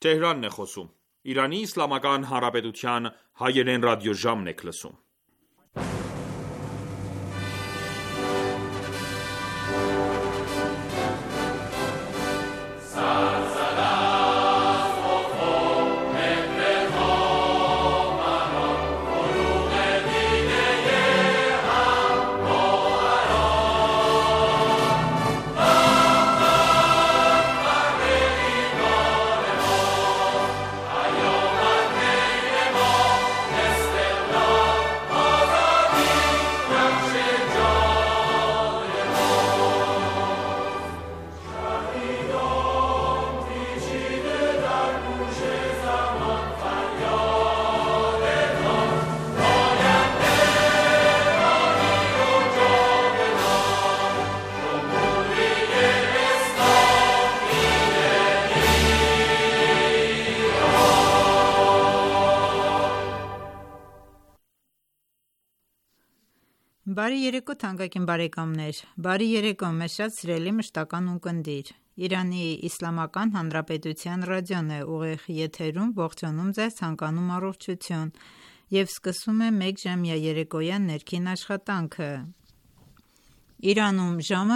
Թեհրանն է խոսում։ Իրանի Իսլամական Հանրապետության հայերեն ռադիոժամն եք լսում։ Բարի երեկո թանկագին բարեկամներ, բարի երեկո մեզ շատ սիրելի մշտական ունկնդիր, Իրանի Իսլամական Հանրապետության ռադիոն է ուղիղ եթերում, ողջունում ձեզ, ցանկանում առողջություն և սկսում է մեկ ժամյա երեկոյան ներքին աշխատանքը։ Իրանում ժամը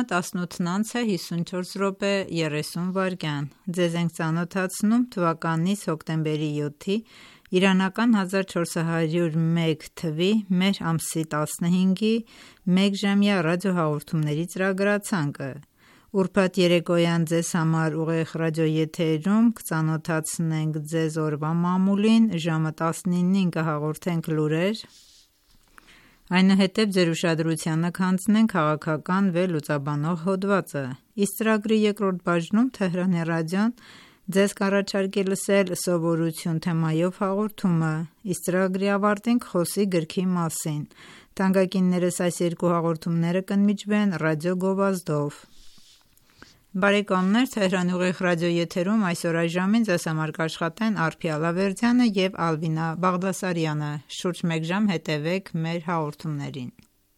18:54:30, ձեզ ենք ծանոթացնում թվականից հոկտեմբերի 7-ի իրանական 1401 թվի մեր ամսի 15-ի մեկ ժամյա ռադիոհաղորդումների ծրագրացանկը։ Ուրբաթ երեկոյան ձեզ համար ուղիղ ռադիոեթերում կծանոթացնենք ձեզ օրվա մամուլին, ժամը 19-ին կհաղորդենք լուրեր, այնուհետև ձեր ուշադրությանը կհանձնենք քաղաքական վերլուծաբանող հոդվածը։ Իսկ ծրագրի երկրորդ բաժնում Թեհրանի ռադիոն ձեզ կառաջարկի լսել սովորություն թեմայով հաղորդումը, իսկ ծրագրի ավարտին կխոսի գրքի մասին։ Թանկագիններս, այս երկու հաղորդումները կընդմիջվեն ռադիո գովազդով։ Բարեկամներ, Թեհրանի ուղիղ ռադիոեթերում այսօր այժմին ձեզ համար կաշխատեն Արփի Ալավերդյանը և Ալվինա Բաղդասարյանը։ Շուրջ մեկ ժամ հետևեք մեր հաղորդումներին։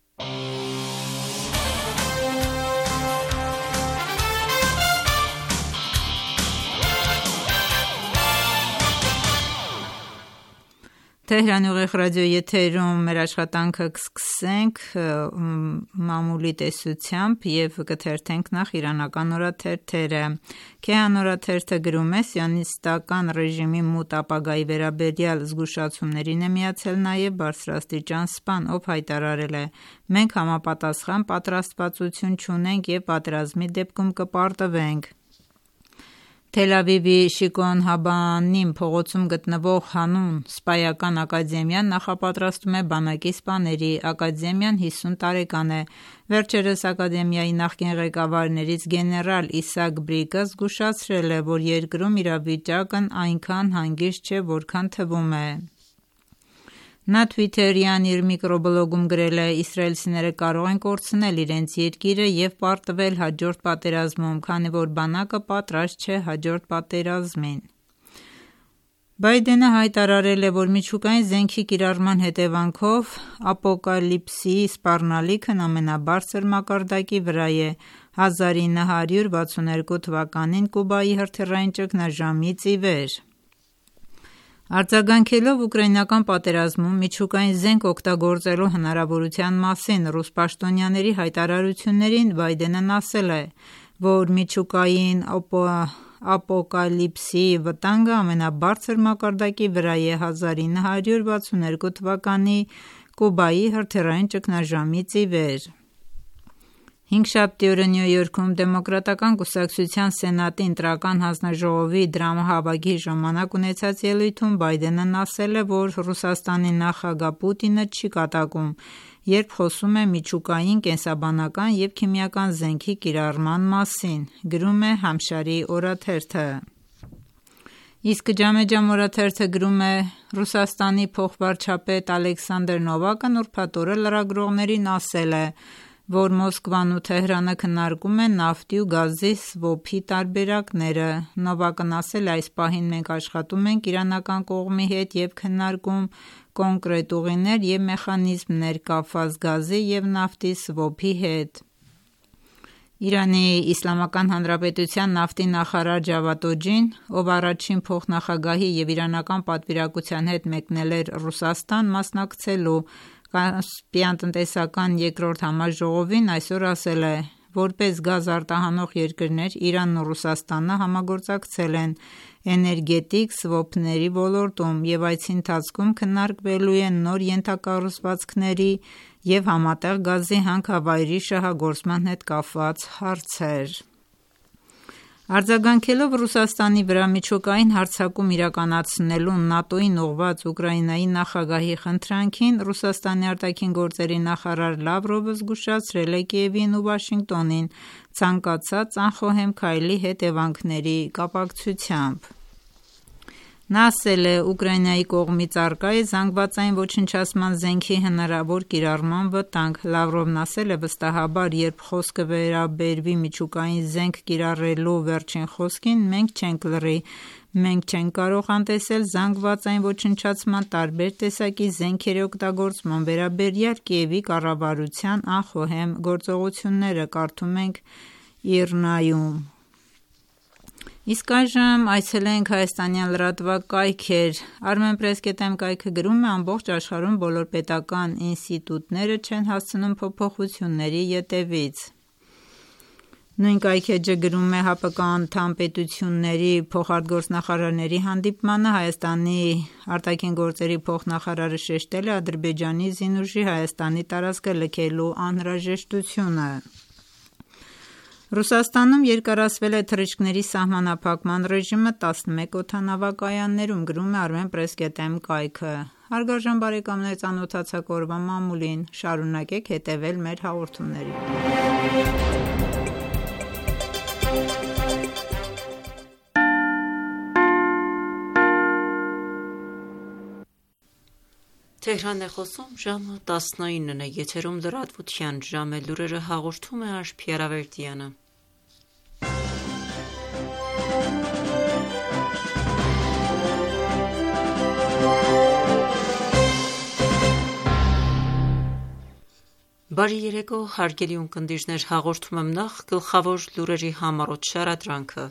Թեհրանի ուղիղ ռադիոեթերում մեր աշխատանքը կսկսենք մամուլի տեսությամբ և կթերթենք նախ իրանական օրաթերթերը։ Քեհան օրաթերթը գրում է. «Սիոնիստական ռեժիմի մութ ապագայի վերաբերյալ զգուշացումներին է միացել նաև բարձրաստիճան սպան, ով հայտարարել է. «Մենք համապատասխան պատրաստվածություն չունենք և պատերազմի դեպքում կպարտվենք»։ Թել Ավիվի Շիկոն Հաբաանիմ փողոցում գտնվող Հանուն սպայական ակադեմիան նախապատրաստում է բանակի սպաների։ Ակադեմիան 50 տարեկան է։ Վերջերս ակադեմիայի նախկին ղեկավարներից գեներալ Իսակ Բրիկը զգուշացրել է, որ երկրում իրավիճակն այնքան հանգիստ չէ, որքան թվում է։ Նա Թվիթերյան իր միկրոբլոգում գրել է. «Իսրայելցիները կարող են կորցնել իրենց երկիրը և պարտվել հաջորդ պատերազմում, քանի որ բանակը պատրաստ չէ հաջորդ պատերազմին»։ Բայդենը հայտարարել է, որ միջուկային զենքի կիրառման հետևանքով ապոկալիպսիի սպառնալիքն ամենաբարձր մակարդակի վրա է։ 1962 թվականին Կուբայի հրթիռային ճգնաժամից ի վեր։ Արձագանքելով ուկրաինական պատերազմում միջուկային զենք օգտագործելու հնարավորության մասին ռուս պաշտոնյաների հայտարարություններին, Բայդենն ասել է, որ միջուկային ապոկալիպսիի վտանգը ամենաբարձր մակարդակի վրա է 1962 թվականի Կուբայի հրթիռային ճգնաժամից ի վեր։ Հինգշաբթի օրը Նյու Յորքում Դեմոկրատական կուսակցության Սենատի ընտրական հանձնաժողովի դրամահավաքի ժամանակ ունեցած ելույթում Բայդենն ասել է, որ Ռուսաստանի նախագահ Պուտինը չի կատակում, երբ խոսում է միջուկային, կենսաբանական և քիմիական զենքի կիրառման մասին, գրում է Համշարի օրաթերթը։ Իսկ Ջամեջամ օրաթերթը գրում է. «Ռուսաստանի փոխվարչապետ Ալեքսանդր Նովակն ուրբաթ օրը լրագրողներին ասել է, որ Մոսկվան ու Թեհրանը քննարկում են նավթի ու գազի սվոփի տարբերակները։ Նովակն ասել է. «Այս պահին մենք աշխատում ենք իրանական կողմի հետ և քննարկում կոնկրետ ուղիներ և մեխանիզմներ կապված գազի և նավթի սվոփի հետ»։ Իրանի Իսլամական Հանրապետության նավթի նախարար Ջավադ Օջին, ով առաջին փոխնախագահի և իրանական պատվիրակության հետ մեկնել էր Ռուսաստան մասնակցելու Կասպիան տնտեսական երկրորդ համաժողովին, այսօր ասել է, որպես գազ արտահանող երկրներ Իրանն ու Ռուսաստանը համագործակցել են էներգետիկ սվոփների ոլորտում և այցի ընթացքում քննարկվելու են նոր ենթակառուցվածքների և համատեղ գազի հանքավայրի շահագործման հետ կապված հարցեր: Արձագանքելով Ռուսաստանի վրա միջուկային հարձակում իրականացնելու ՆԱՏՕ-ին ուղղված Ուկրաինայի նախագահի խնդրանքին, Ռուսաստանի ԱԳ նախարար Լավրովը զգուշացրել է Կիևին ու Վաշինգտոնին ցանկացած անխոհեմ քայլի հետևանքների կապակցությամբ: Նա ասել է. «Ուկրաինայի կողմից առկա է զանգվածային ոչնչացման զենքի հնարավոր կիրառման վտանգ»: Լավրովն ասել է. «Վստահաբար, երբ խոսքը վերաբերվի միջուկային զենք կիրառելու վերջին խոսքին, մենք չենք լռի: Մենք չենք կարող անտեսել զանգվածային ոչնչացման տարբեր տեսակի զենքերի օգտագործման վերաբերյալ Կիևի կառավարության անխոհեմ գործողությունները», կարդում ենք ԻՌՆԱ-ում: Իսկ այժմ այցելենք հայաստանյան լրատվակայքեր: Armenpress.am կայքը գրում է. «Ամբողջ աշխարհում բոլոր պետական ինստիտուտները չեն հասցնում փոփոխությունների ետևից»: Նույն կայքէջը գրում է. «ՀԱՊԿ անդամ պետությունների փոխարտգործնախարարների հանդիպմանը Հայաստանի ԱԳ փոխնախարարը շեշտել է Ադրբեջանի զինուժի Հայաստանի տարածքը լքելու անհրաժեշտությունը»: Ռուսաստանում երկարացվել է թռիչքների սահմանափակման ռեժիմը 11 օդանավակայաններում, գրում է Armenpress.am կայքը: Հարգարժան բարեկամներ, ծանոթացաք օրվա մամուլին: Շարունակեք հետևել մեր հաղորդումներին: Բարի երեկո, հարգելի ունկնդիրներ, հաղորդում եմ նախ գլխավոր լուրերի համառոտ շարադրանքը: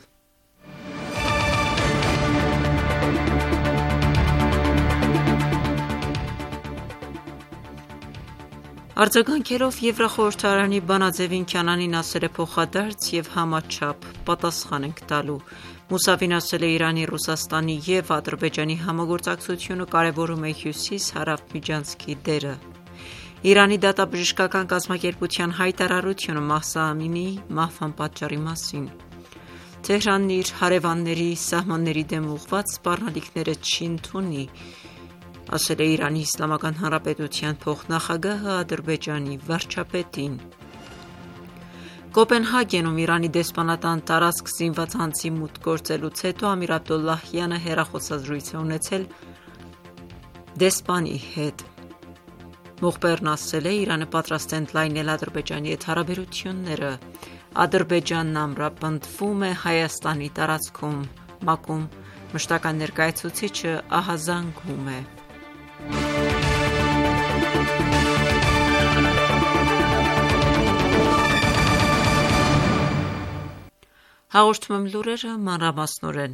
Արձագանքելով Եվրախորհրդարանի բանաձևին, Քյանանին ասել է փոխադարձ և համաչափ պատասխան ենք տալու: Մուսավին ասել է Իրանի, Ռուսաստանի և Ադրբեջանի համագործակցությունը կարևորում է հյուսիս-հարավ միջանցքի դերը: Իրանի դատաբժշկական կազմակերպության հայտարարությունը Մահսա Ամինիի մահվան պատճառի մասին: Թեհրանն իր հարևանների սահմանների դեմ ուղղված սպառնալիքները չի ընդունի, ասել է Իրանի Իսլամական Հանրապետության փոխնախագահը Ադրբեջանի վարչապետին: Կոպենհագենում Իրանի դեսպանատան տարածք զինված անձի մուտք գործելուց հետո Ամիր Աբդոլլահյանը հեռախոսազրույց է ունեցել դեսպանի հետ: Մոխբերն ասել է. «Իրանը պատրաստ է ընդլայնել Ադրբեջանի հետ հարաբերությունները: Ադրբեջանն ամրապնդվում է Հայաստանի տարածքում: ՄԱԿ-ում մշտական ներկայացուցիչը ահազանգում է»: Հաղորդում եմ լուրերը մանրամասնորեն: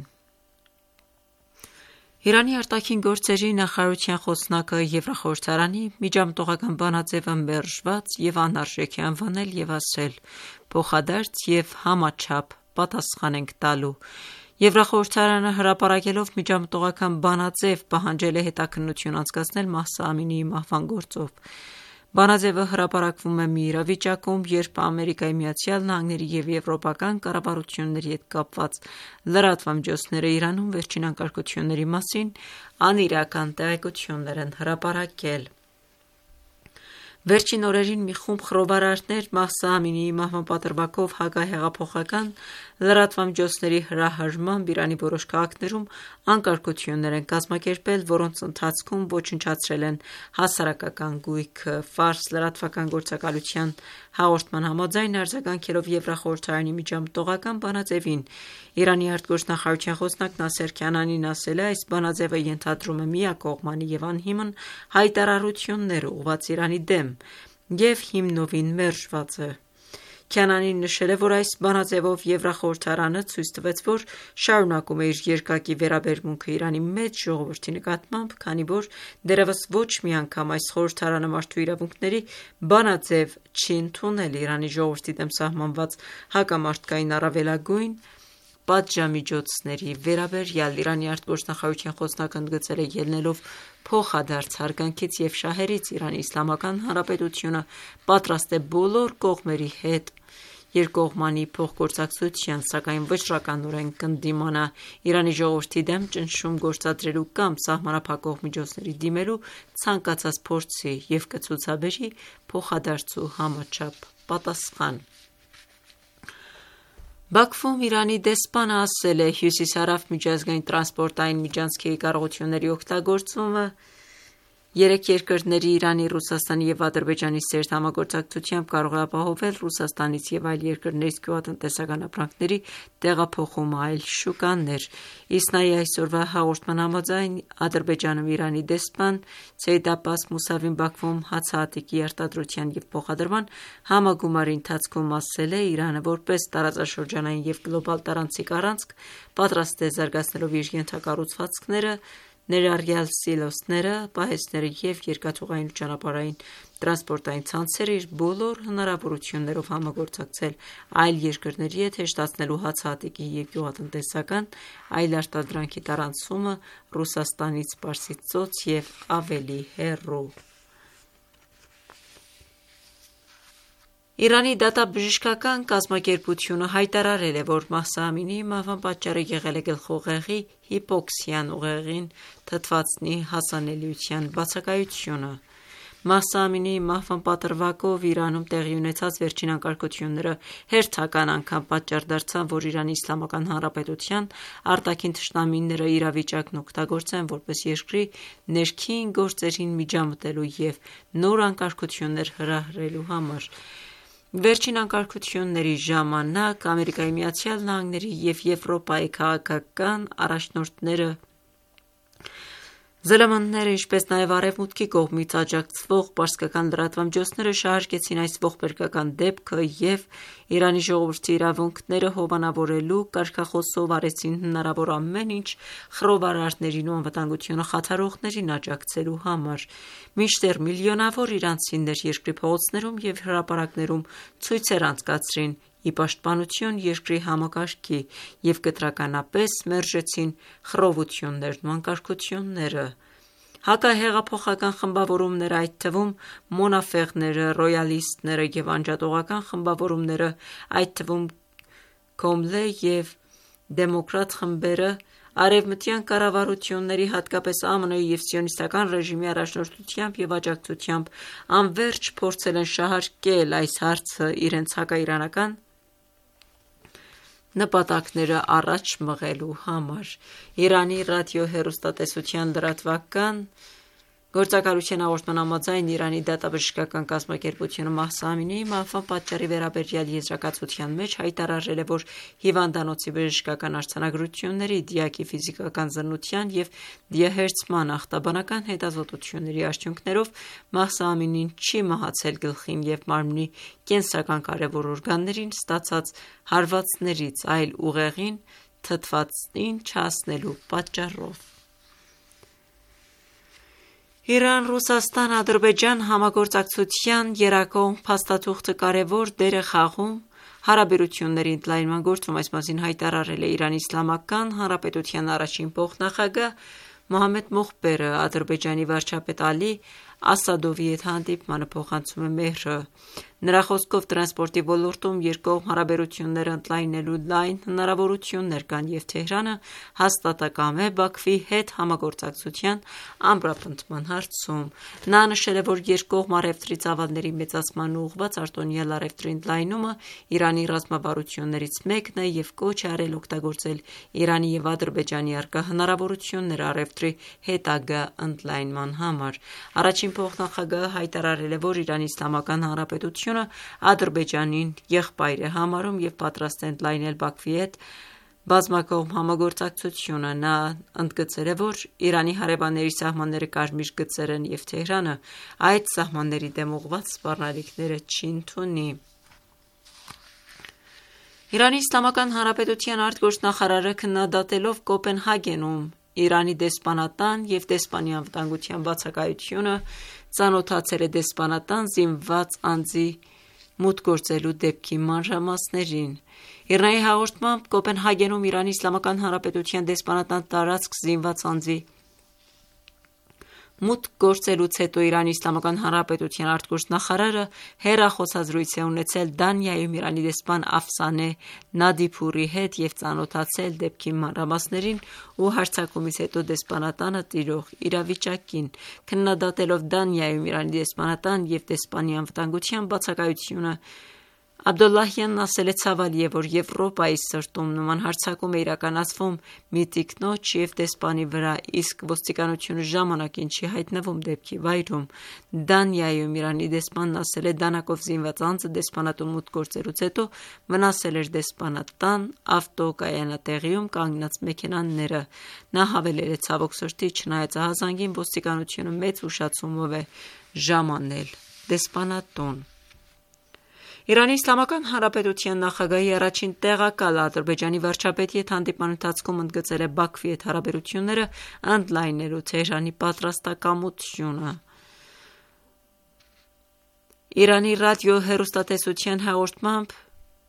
Իրանի ԱԳ նախարարության խոսնակը Եվրախորհրդարանի միջամտողական բանաձևը մերժված և անարժեք է անվանել և ասել. «Փոխադարձ և համաչափ պատասխան ենք տալու»: Եվրախորհրդարանը հրապարակելով միջամտողական բանաձև, պահանջել է հետաքննություն անցկացնել Մահսա Ամինիի մահվան գործով: Բանաձևը հրապարակվում է մի իրավիճակում, երբ ԱՄՆ-ի և եվրոպական կառավարությունների հետ կապված լրատվամիջոցները Իրանում վերջին անկարգությունների մասին անիրական տեղեկություններ են հրապարակել: Վերջին օրերին մի խումբ խռովարարներ Մահսա Ամինիի մահվան պատրվակով հակահեղափոխական լրատվամիջոցների հրահրմամբ Իրանի որոշ քաղաքներում անկարգություններ են կազմակերպել, որոնց ընթացքում ոչնչացրել են հասարակական գույքը: Ֆարս լրատվական գործակալության հաղորդման համաձայն, արձագանքելով Եվրախորհրդարանի միջամտողական բանաձևին, Իրանի արտգործնախարարության խոսնակ Նասեր Քանանին ասել է. «Այս բանաձևը ենթադրում է միակողմանի և անհիմն հայտարարություններ ուղղված Իրանի դեմ և հիմնովին մերժված է»: Քյանանին նշել է, որ այս բանաձևով Եվրախորհրդարանը ցույց տվեց, որ շարունակում է իր երկակի վերաբերմունքը Իրանի մեծ ժողովրդի նկատմամբ, քանի որ դեռևս ոչ մի անգամ այս խորհրդարանը մարդու իրավունքների բանաձև չի ընդունել Իրանի ժողովրդի դեմ սահմանված հակամարտկային առավելագույն պատժամիջոցների վերաբերյալ։ Իրանի արտգործնախարարության խոսնակը ընդգծել է, ելնելով փոխադարձ հարգանքից և շահերից, Իրանի Իսլամական Հանրապետությունը պատրաստ է բոլոր կողմերի հետ երկկողմանի փոխգործակցության, սակայն վճռականորեն կընդդիմանա Իրանի ժողովրդի դեմ ճնշում գործադրելու կամ սահմանափակող միջոցների դիմելու ցանկացած փորձի և կցուցաբերի փոխադարձ ու համաչափ պատասխան։ Բաքվում Իրանի դեսպանը ասել է. «Հյուսիսարավ միջազգային տրանսպորտային միջանցքի կարողությունների օգտագործումը երեք երկրների՝ Իրանի, Ռուսաստանի և Ադրբեջանի սերտ համագործակցությամբ կարող է ապահովել Ռուսաստանից և այլ երկրներից գյուղատնտեսական ապրանքների տեղափոխումը այլ շուկաներ»։ ISNA-ի այսօրվա հաղորդման համաձայն Ադրբեջանում Իրանի դեսպան Սեյեդ Աբբաս Մուսավին Բաքվում հացահատիկի արտադրության և փոխադրման համագումարի ընթացքում ասել է. «Իրանը, որպես տարածաշրջանային և գլոբալ տարանցիկ առանցք, պատրաստ է զարգացնելով իր ենթակառուցվածքները, ներառյալ սիլոսները, պահեստները և երկաթուղային ու ճանապարհային տրանսպորտային ցանցերը, իր բոլոր հնարավորություններով համագործակցել այլ երկրների հետ՝ հեշտացնելու հացահատիկի և գյուղատնտեսական այլ արտադրանքի տարանցումը Ռուսաստանից Պարսից ծոց և ավելի հեռու»։ Իրանի դատաբժշկական կազմակերպությունը հայտարարել է, որ Մահսա Ամինիի մահվան պատճառը եղել է գլխուղեղի հիպոքսիան՝ ուղեղին թթվածնի հասանելիության բացակայությունը։ Մահսա Ամինիի մահվան պատրվակով Իրանում տեղի ունեցած վերջին անկարգությունները հերթական անգամ պատճառ դարձան, որ Իրանի Իսլամական Հանրապետության արտաքին թշնամիները իրավիճակն օգտագործեն որպես երկրի ներքին գործերին միջամտելու և նոր անկարգություններ հրահրելու համար։ Վերջին անկարգությունների ժամանակ ԱՄՆ-ի և Եվրոպայի քաղաքական առաջնորդները, ԶԼՄ-ները, ինչպես նաև Արևմուտքի կողմից աջակցվող պարսկական լրատվամիջոցները շահարկեցին այս ողբերգական դեպքը և Իրանի ժողովրդի իրավունքները հովանավորելու կարգախոսով արեցին հնարավոր ամեն ինչ խռովարարներին ու անվտանգությունը խաթարողներին աջակցելու համար։ Մինչդեռ միլիոնավոր իրանցիներ երկրի փողոցներում և հրապարակներում ցույցեր անցկացրին ի պաշտպանություն երկրի համակարգի և կտրականապես մերժեցին խռովություններն ու անկարգությունները։ Հակահեղափոխական խմբավորումները, այդ թվում մոնաֆեղները, ռոյալիստները և անջատողական խմբավորումները, այդ թվում Քոմլե և դեմոկրատ խմբերը, արևմտյան կառավարությունների, հատկապես ԱՄՆ-ի և Սիոնիստական ռեժիմի առաջնորդությամբ և աջակցությամբ անվերջ փորձել են շահարկել այս հարցը իրենց հակաիրանական նպատակները առաջ մղելու համար։ Իրանի ռադիոհեռուստատեսության լրատվական գործակալության հաղորդման համաձայն Իրանի դատաբժշկական կազմակերպությունը Մահսա Ամինիի մահվան պատճառի վերաբերյալ եզրակացության մեջ հայտարարել է, որ հիվանդանոցի բժշկական արձանագրությունների, դիակի ֆիզիկական զննության և դիահերձման ախտաբանական հետազոտությունների արդյունքներով Մահսա Ամինին չի մահացել գլխին և մարմնի կենսական կարևոր օրգաններին ստացած հարվածներից, այլ ուղեղին թթվածին չհասնելու պատճառով։ Իրան-Ռուսաստան-Ադրբեջան համագործակցության եռակողմ փաստաթուղթը կարևոր դեր է խաղում հարաբերությունների ընդլայնման գործում։ Այս մասին հայտարարել է Իրանի Իսլամական Հանրապետության առաջին փոխնախագահ Մոհամմեդ Մոխբերը Ադրբեջանի վարչապետ Ալի Ասադովի հետ հանդիպմանը փոխանցում է Մեհրը։ Նրա խոսքով տրանսպորտի ոլորտում երկկողմ հարաբերությունները ընդլայնելու լայն հնարավորություններ կան և Թեհրանը հաստատակամ է Բաքվի հետ համագործակցության ամրապնդման հարցում։ Նա նշել է, որ երկկողմ առևտրի ծավալների մեծացմանն ուղղված արտոնյալ առևտրի ընդլայնումը Իրանի ռազմավարություններից մեկն է և կոչ է արել օգտագործել Իրանի և Ադրբեջանի առկա հնարավորությունները առևտրի հետագա ընդլայնման համար։ Առաջին փոխնախագահը հայտարարել է, որ Իրանի Իսլամական Հանրապետությունը Ադրբեջանին եղբայր է համարում և պատրաստ է ընդլայնել Բաքվի հետ բազմակողմ համագործակցությունը։ Նա ընդգծել է, որ Իրանի հարևանների սահմանները կարմիր գծեր են և Թեհրանը այդ սահմանների դեմ ուղղված սպառնալիքները չի ընդունի։ Իրանի Իսլամական Հանրապետության արտգործնախարարը քննադատելով Կոպենհագենում Իրանի դեսպանատան և դեսպանի անվտանգության բացակայությունը, ծանոթացել է դեսպանատան զինված անձի մուտք գործելու դեպքի մանրամասներին։ ԻՌՆԱ-ի հաղորդմամբ Կոպենհագենում Իրանի Իսլամական Հանրապետության դեսպանատան տարածք զինված անձի մուտք գործելուց հետո Իրանի Իսլամական Հանրապետության արտգործնախարարը հեռախոսազրույց է ունեցել Դանիայում Իրանի դեսպան Աֆսանե Նադիփուրի հետ և ծանոթացել դեպքի մանրամասներին ու հարձակումից հետո դեսպանատանը տիրող իրավիճակին։ Քննադատելով Դանիայում Իրանի դեսպանատան և դեսպանի անվտանգության բացակայությունը, Աբդոլլահյանն ասել է ցավալի է, որ Եվրոպայի սրտում նման հարձակում է իրականացվում մի տիկնոջ և դեսպանի վրա, իսկ ոստիկանությունը ժամանակին չի հայտնվում դեպքի վայրում։ Դանիայում Իրանի դեսպանն ասել է դանակով զինված անձը դեսպանատուն մուտք գործելուց հետո վնասել էր դեսպանատան ավտոկայանատեղիում կանգնած մեքենաները։ Նա հավելել է ցավոք սրտի, չնայած ահազանգին, ոստիկանությունը մեծ ուշացումով է ժամանել դեսպանատուն։ Իրանի Իսլամական Հանրապետության նախագահի առաջին տեղակալը Ադրբեջանի վարչապետի հետ հանդիպման ընթացքում ընդգծել է Բաքվի հետ հարաբերությունները ընդլայնելու Թեհրանի պատրաստակամությունը։ Իրանի ռադիո-հեռուստատեսության հաղորդմամբ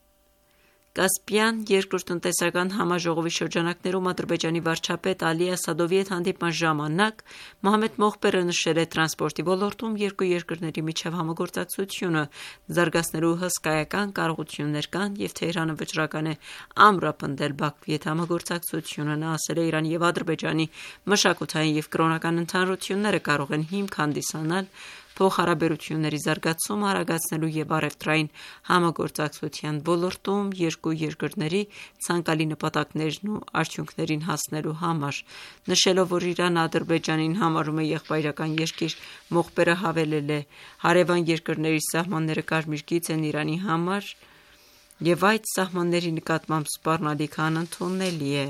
Կասպիան երկրորդ համաժողովի շրջանակներում Ադրբեջանի վարչապետ Ալի Ասադովի հետ հանդիպման ժամանակ Մոհամմեդ Մոխբերը նշել է տրանսպորտի ոլորտում երկու երկրների միջև համագործակցությունը զարգացնելու հսկայական կարողություններ կան և Թեհրանը վճռական է ամրապնդել Բաքվի հետ համագործակցությունը։ Նա ասել է Իրանի և Ադրբեջանի մշակութային և կրոնական ընդհանրությունները կարող են հիմք հանդիսանալ փոխհարաբերությունների զարգացումը արագացնելու և առևտրային համագործակցության ոլորտում երկու երկրների ցանկալի նպատակներն ու արդյունքներին հասնելու համար։ Նշելով, որ Իրանը Ադրբեջանին համարում է եղբայրական երկիր, Մոխբերը հավելել է. հարևան երկրների սահմանները կարմիր գիծ են Իրանի համար և այդ սահմանների նկատմամբ սպառնալիքը անընդունելի է։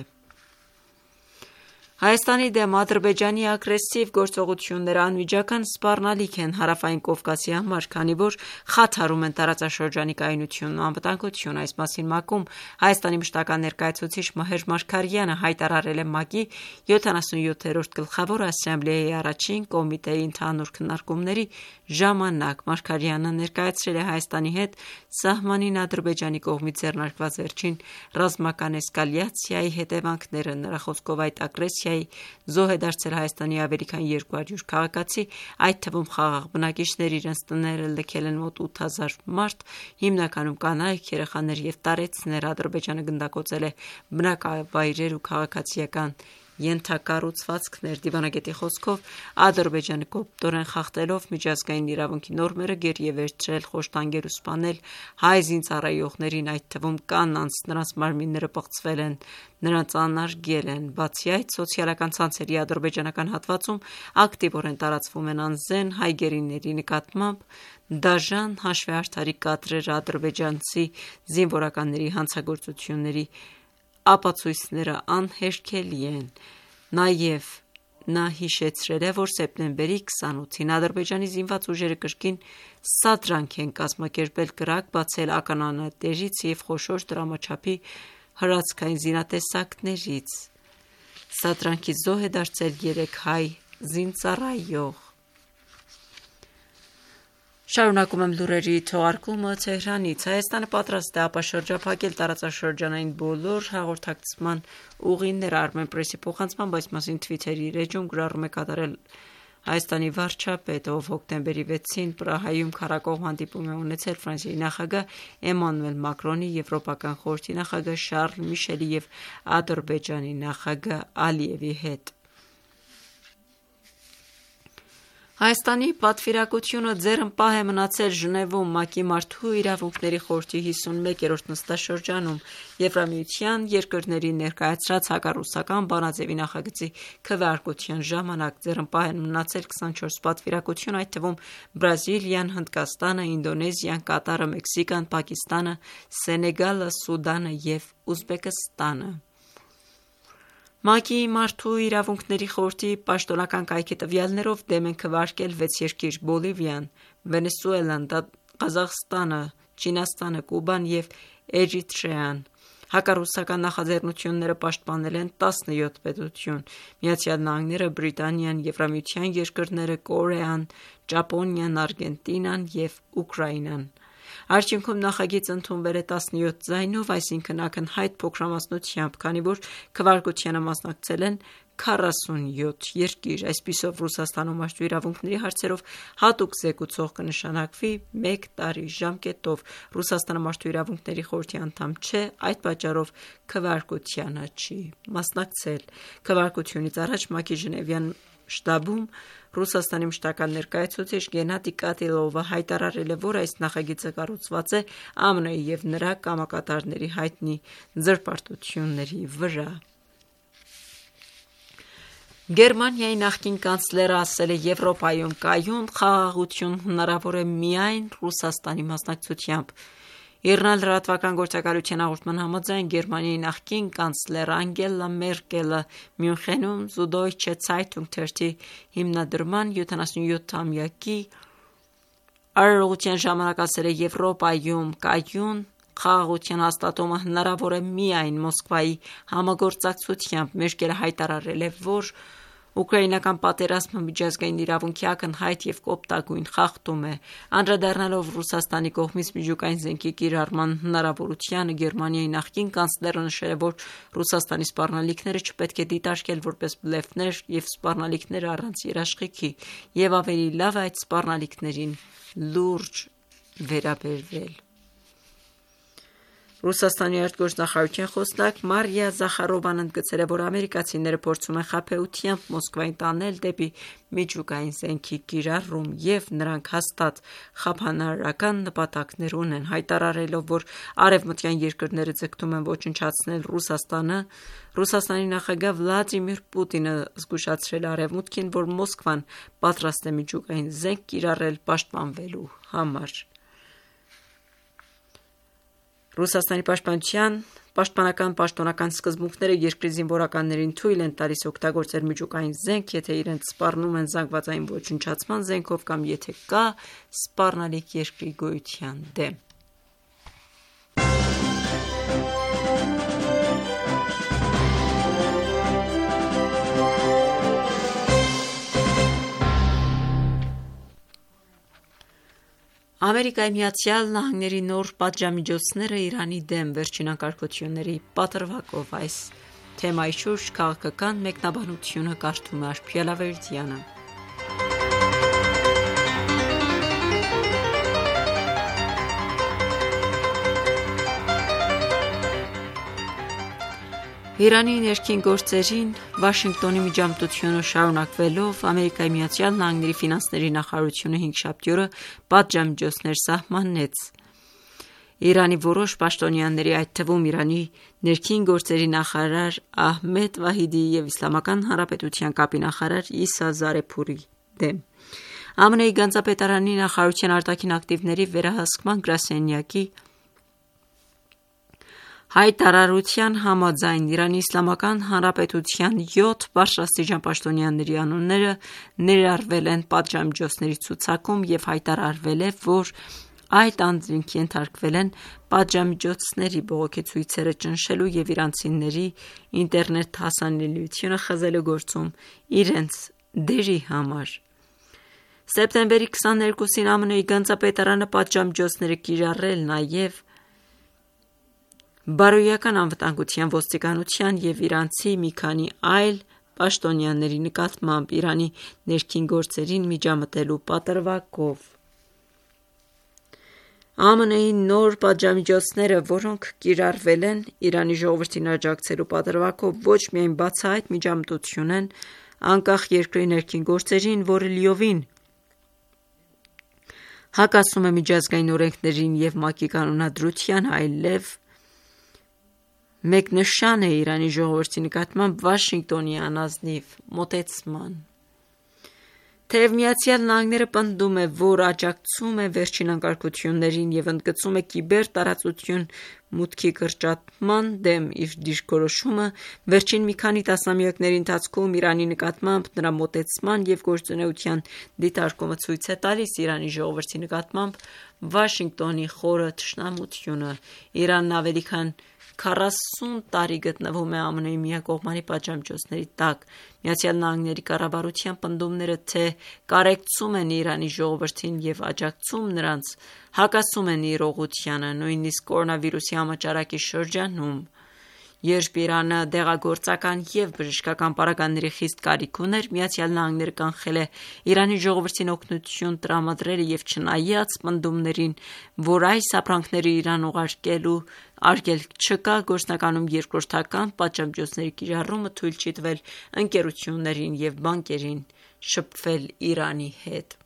Հայաստանի դեմ Ադրբեջանի ագրեսիվ գործողությունները անմիջական սպառնալիք են Հարավային Կովկասի համար, քանի որ խաթարում են տարածաշրջանի կայունությունն ու անվտանգությունը։ Այս մասին ՄԱԿ-ում Հայաստանի մշտական ներկայացուցիչ Մհեր Մարգարյանը հայտարարել է ՄԱԿ-ի 77-րդ Գլխավոր ասամբլեայի առաջին կոմիտեի ընդհանուր քննարկումների ժամանակ։ Մարգարյանը ներկայացրել է Հայաստանի հետ սահմանին Ադրբեջանի կողմից ձեռնարկված վերջին ռազմական էսկալացիայի հետևանքները։ Նրա խոսքով այդ ագրեսիայի զոհ է դարձել Հայաստանի ավելի քան 200 քաղաքացի, այդ թվում խաղաղ բնակիչներ, իրենց տները լքել են մոտ 8000 մարդ, հիմնականում կանայք, երեխաներ և տարեցներ։ Ադրբեջանը գնդակոծել է բնակավայրեր ու քաղաքացիական ենթակառուցվածքներ։ Դիվանագետի խոսքով Ադրբեջանը կոպտորեն խախտելով միջազգային իրավունքի նորմերը գերի է վերցրել խոշտանգել ու սպանել հայ զինծառայողներին, այդ թվում կանանց, նրանց մարմինները պղծվել են, նրանց անարգել են։ Բացի այդ, սոցիալական ցանցերի ադրբեջանական հատվածում ակտիվորեն տարածվում են անզեն հայ գերիների նկատմամբ դաժան հաշվեհարթարի կադրերը, ադրբեջանցի զինվորականների հանցագործությունների ապացույցները անհերքելի են։ Նաև նա հիշեցրել է, որ սեպտեմբերի 28-ին Ադրբեջանի զինված ուժերը կրկին սադրանք են կազմակերպել կրակ բացել ականանետերից և խոշոր դրամաչափի հրացքային զինատեսակներից։ Սադրանքի զոհ է դարձել 3 հայ զինծառայող։ Շարունակում եմ լուրերի թողարկումը Թեհրանից։ Հայաստանը պատրաստ է ապաշրջափակել տարածաշրջանային բոլոր հաղորդակցման ուղիները։ Armenpress-ի փոխանցմամբ այս մասին Twitter-ի էջում գրառում է կատարել Հայաստանի վարչապետը, ով հոկտեմբերի 6-ին Պրահայում քառակողմ հանդիպում է ունեցել Ֆրանսիայի նախագահ Էմանուել Մակրոնի, Եվրոպական խորհրդի նախագահ Շարլ Միշելի և Ադրբեջանի նախագահ Ալիևի հետ։ Հայաստանի պատվիրակությունը ձեռնպահ է մնացել Ժնևում ՄԱԿ-ի Մարդու իրավունքների խորհրդի 51-րդ նստաշրջանում Եվրամիության երկրների ներկայացրած հակառուսական բանաձևի նախագծի քվեարկության ժամանակ։ Ձեռնպահ են մնացել 24 պատվիրակություն, այդ թվում Բրազիլիան, Հնդկաստանը, Ինդոնեզիան, Կատարը, Մեքսիկան, Պակիստանը, Սենեգալը, Սուդանը և Ուզբեկստանը։ ՄԱԿ-ի Մարդու իրավունքների խորհրդի պաշտոնական կայքի տվյալներով դեմ են քվեարկել 6 երկիր՝ Բոլիվիան, Վենեսուելան, Ղազախստանը, Չինաստանը, Կուբան և Էրիթրեան։ Հակառուսական նախաձեռնությունները պաշտպանել են 17 պետություն՝ Միացյալ Նահանգները, Բրիտանիան, Եվրամիության երկրները, Կորեան, Ճապոնիան, Արգենտինան և Ուկրաինան։ Արդյունքում նախագիծը ընդունվել է 17 ձայնով, այսինքն ակնհայտ փոքրամասնությամբ, քանի որ քվեարկությանը մասնակցել են 47 երկիր։ Այսպիսով Ռուսաստանում մարդու իրավունքների հարցերով հատուկ զեկուցող կնշանակվի 1 տարի ժամկետով։ Ռուսաստանը մարդու իրավունքների խորհրդի անդամ չէ, այդ պատճառով քվեարկությանը չի մասնակցել։ Քվեարկությունից առաջ ՄԱԿ-ի Ժնևյան շտաբում Ռուսաստանի մշտական ներկայացուցիչ Գենադի Կատիլովը հայտարարել է, որ այս նախագիծը կառուցված է ԱՄՆ-ի և նրա կամակատարների հայտնի ձրպարտությունների վրա։ Գերմանիայի նախկին կանցլերը ասել է, Եվրոպայում կայուն խաղաղություն հնարավոր է միայն Ռուսաստանի մասնակցությամբ։ ԻՌՆ լրատվական գործակալության հաղորդման համաձայն Գերմանիայի նախկին կանցլեր Անգելա Մերկելը Մյունխենում Süddeutsche Zeitung թերթի հիմնադրման 77-ամյակի արարողության ժամանակ ասել է, Եվրոպայում կայուն խաղաղության հաստատումը հնարավոր է միայն Մոսկվայի համագործակցությամբ։ Մերկելը հայտարարել է, որ ուկրաինական պատերազմը միջազգային իրավունքի ակնհայտ և կոպտագույն խախտում է։ Անդրադառնալով Ռուսաստանի կողմից միջուկային զենքի կիրառման հնարավորությանը, Գերմանիայի նախկին կանցլերը նշել է, որ Ռուսաստանի սպառնալիքները չպետք է դիտարկել որպես բլեֆներ և սպառնալիքներ առանց երաշխիքի, և ավելի լավ է այդ սպառնալիքներին լուրջ վերաբերվել։ Ռուսաստանի արտգործնախարարության խոսնակ Մարիա Զախարովան ընդգծել է, որ ամերիկացիները փորձում են խաբեությամբ Մոսկվային տանել դեպի միջուկային զենքի կիրառում, և նրանք հաստատ խափանարարական նպատակներ ունեն, հայտարարելով, որ արևմտյան երկրները ձգտում են ոչնչացնել Ռուսաստանը, Ռուսաստանի նախագահ Վլադիմիր Պուտինը զգուշացրել է արևմուտքին, որ Մոսկվան պատրաստ է միջուկային զենք կիրառել պաշտպանվելու համար։ Ռուսաստանի պաշտպանական պաշտոնական սկզբունքները երկրի զինվորականներին թույլ են տալիս օգտագործել միջուկային զենք, եթե իրենց սպառնում են զանգվածային ոչնչացման զենքով կամ եթե կա սպառնալիք երկրի գոյության դեմ։ Ամերիկայի Միացյալ Նահանգների նոր պատժամիջոցները Իրանի դեմ վերջին անկարգությունների պատրվակով։ Այս թեմայի շուրջ քաղաքական մեկնաբանությունը կարդում է Արփիե Լավերդյանը։ Իրանի ներքին գործերին Վաշինգտոնի միջամտությունը շարունակվելով, Ամերիկայի Միացյալ Նահանգների ֆինանսների նախարարությունը հինգշաբթի օրը պատժամիջոցներ սահմանեց Իրանի որոշ պաշտոնյաների, այդ թվում Իրանի ներքին գործերի նախարար Ահմեդ Վահիդի և Իսլամական Հանրապետության կապի նախարար Իսա Զարեփուրի դեմ։ ԱՄՆ-ի գանձապետարանի նախարարության արտաքին ակտիվների վերահսկման գրասենյակի հայտարարության համաձայն Իրանի Իսլամական Հանրապետության 7 բարձրաստիճան պաշտոնյաների անունները ներառվել են պատժամիջոցների ցուցակում և հայտարարվել է, որ այդ անձինք ենթարկվել են պատժամիջոցների բողոքի ցույցերը ճնշելու և իրանցիների ինտերնետ հասանելիությունը խզելու գործում իրենց դերի համար։ Սեպտեմբերի 22-ին ԱՄՆ-ի գանձապետարանը պատժամիջոցներ է կիրառել նաև Բարոյական անվտանգության ոստիկանության և իրանցի մի քանի այլ պաշտոնյաների նկատմամբ Իրանի ներքին գործերին միջամտելու պատրվակով։ ԱՄՆ-ի նոր պատժամիջոցները, որոնք կիրառվել են Իրանի ժողովրդին աջակցելու պատրվակով, ոչ միայն բացահայտ միջամտություն են անկախ երկրի ներքին գործերին, որը լիովին հակասում է միջազգային օրենքներին և ՄԱԿ-ի կանոնադրությանը, այլև մեկնշան է Իրանի ժողովրդի նկատմամբ Վաշինգտոնի անազնիվ մոտեցման։ Թեև Միացյալ Նահանգները պնդում է, որ աջակցում է վերջին անկարգություններին և ընդգծում է կիբեր տարածություն մուտքի կրճատման դեմ իր դիրքորոշումը, վերջին մի քանի տասնամյակների ընթացքում Իրանի նկատմամբ նրա մոտեցման և գործունեության դիտարկումը ցույց է տալիս Իրանի ժողովրդի նկատմամբ Վաշինգտոնի խորը թշնամությունը։ Իրանն ավելի քան 40 տարի գտնվում է ԱՄՆ-ի միակողմանի պատժամիջոցների տակ։ ԱՄՆ-ի կառավարության պնդումները թե կարեկցում են Իրանի ժողովրդին և աջակցում նրանց, հակասում են իրողությանը, նույնիսկ կորոնավիրուսի համաճարակի շրջանում, երբ Իրանը դեղագործական և բժշկական պարագաների խիստ կարիք ուներ, ԱՄՆ-ը կանխել է Իրանի ժողովրդին օգնություն տրամադրելը և չնայած պնդումներին, որ այս ապրանքները Իրան ուղարկելու արգելք չկա, գործնականում երկրորդական պատժամիջոցների կիրառումը թույլ չի տվել ընկերություններին և բանկերին շփվել Իրանի հետ։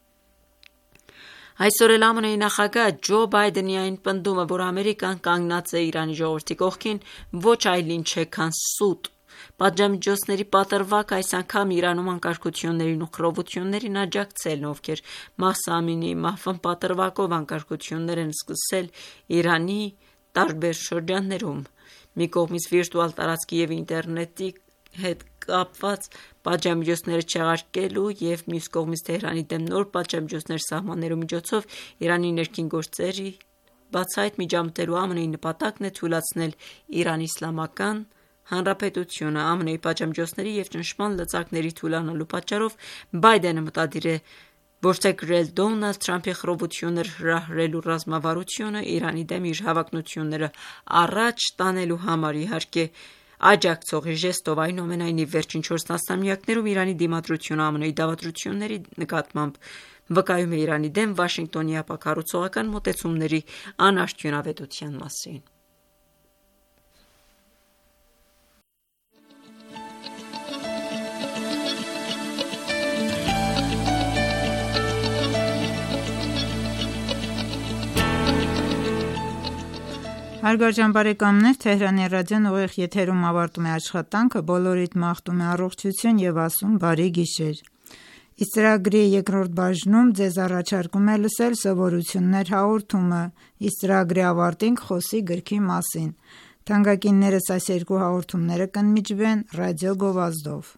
Այսօր էլ ԱՄՆ-ի նախագահ Ջո Բայդենի այն պնդումը, որ Ամերիկան կանգնած է Իրանի ժողովրդի կողքին, ոչ այլ ինչ է, քան սուտ։ Պատժամիջոցների պատրվակ այս անգամ Իրանում անկարգություններին ու խռովություններին աջակցելն, ովքեր Մահսա Ամինիի մահվան պատրվակով անկարգություններ են սկսել Իրանի տարբեր շրջաններում։ Մի կողմից վիրտուալ տարածքի և ինտերնետի հետ կապված պատժամիջոցները չեղարկելու և մյուս կողմից Թեհրանի դեմ նոր պատժամիջոցներ սահմանելու միջոցով Իրանի ներքին գործերի բացահայտ միջամտելու ԱՄՆ-ի նպատակն է թույլատրել Իրանի Իսլամական Հանրապետությունը։ ԱՄՆ-ի պատժամիջոցների և ճնշման լծակների թույլատնելու պատճառով Բայդենը մտադիր է որդեգրել Դոնալդ Թրամփի խռովություններ հրահրելու ռազմավարությունը Իրանի դեմ իր հավակնությունները առաջ տանելու համար, իհարկե աջակցողի ժեստով։ Այնուամենայնիվ, վերջին 4 տասնամյակներում Իրանի դիմադրությունը ԱՄՆ-ի դավադրությունների նկատմամբ վկայում է Իրանի դեմ Վաշինգտոնի ապակառուցողական մոտեցումների անարդյունավետության մասին։ Հարգարժան բարեկամներ, Թեհրանի ռադիոն ուղիղ եթերում ավարտում է աշխատանքը, բոլորիդ մաղթում է առողջություն և ասում բարի գիշեր։ Իսկ ծրագրի երկրորդ բաժնում ձեզ առաջարկում է լսել սովորություններ հաղորդումը, իսկ ծրագրի ավարտին կխոսի գրքի մասին։ Թանկագիններս, այս երկու հաղորդումները կընդմիջվեն ռադիո գովազդով։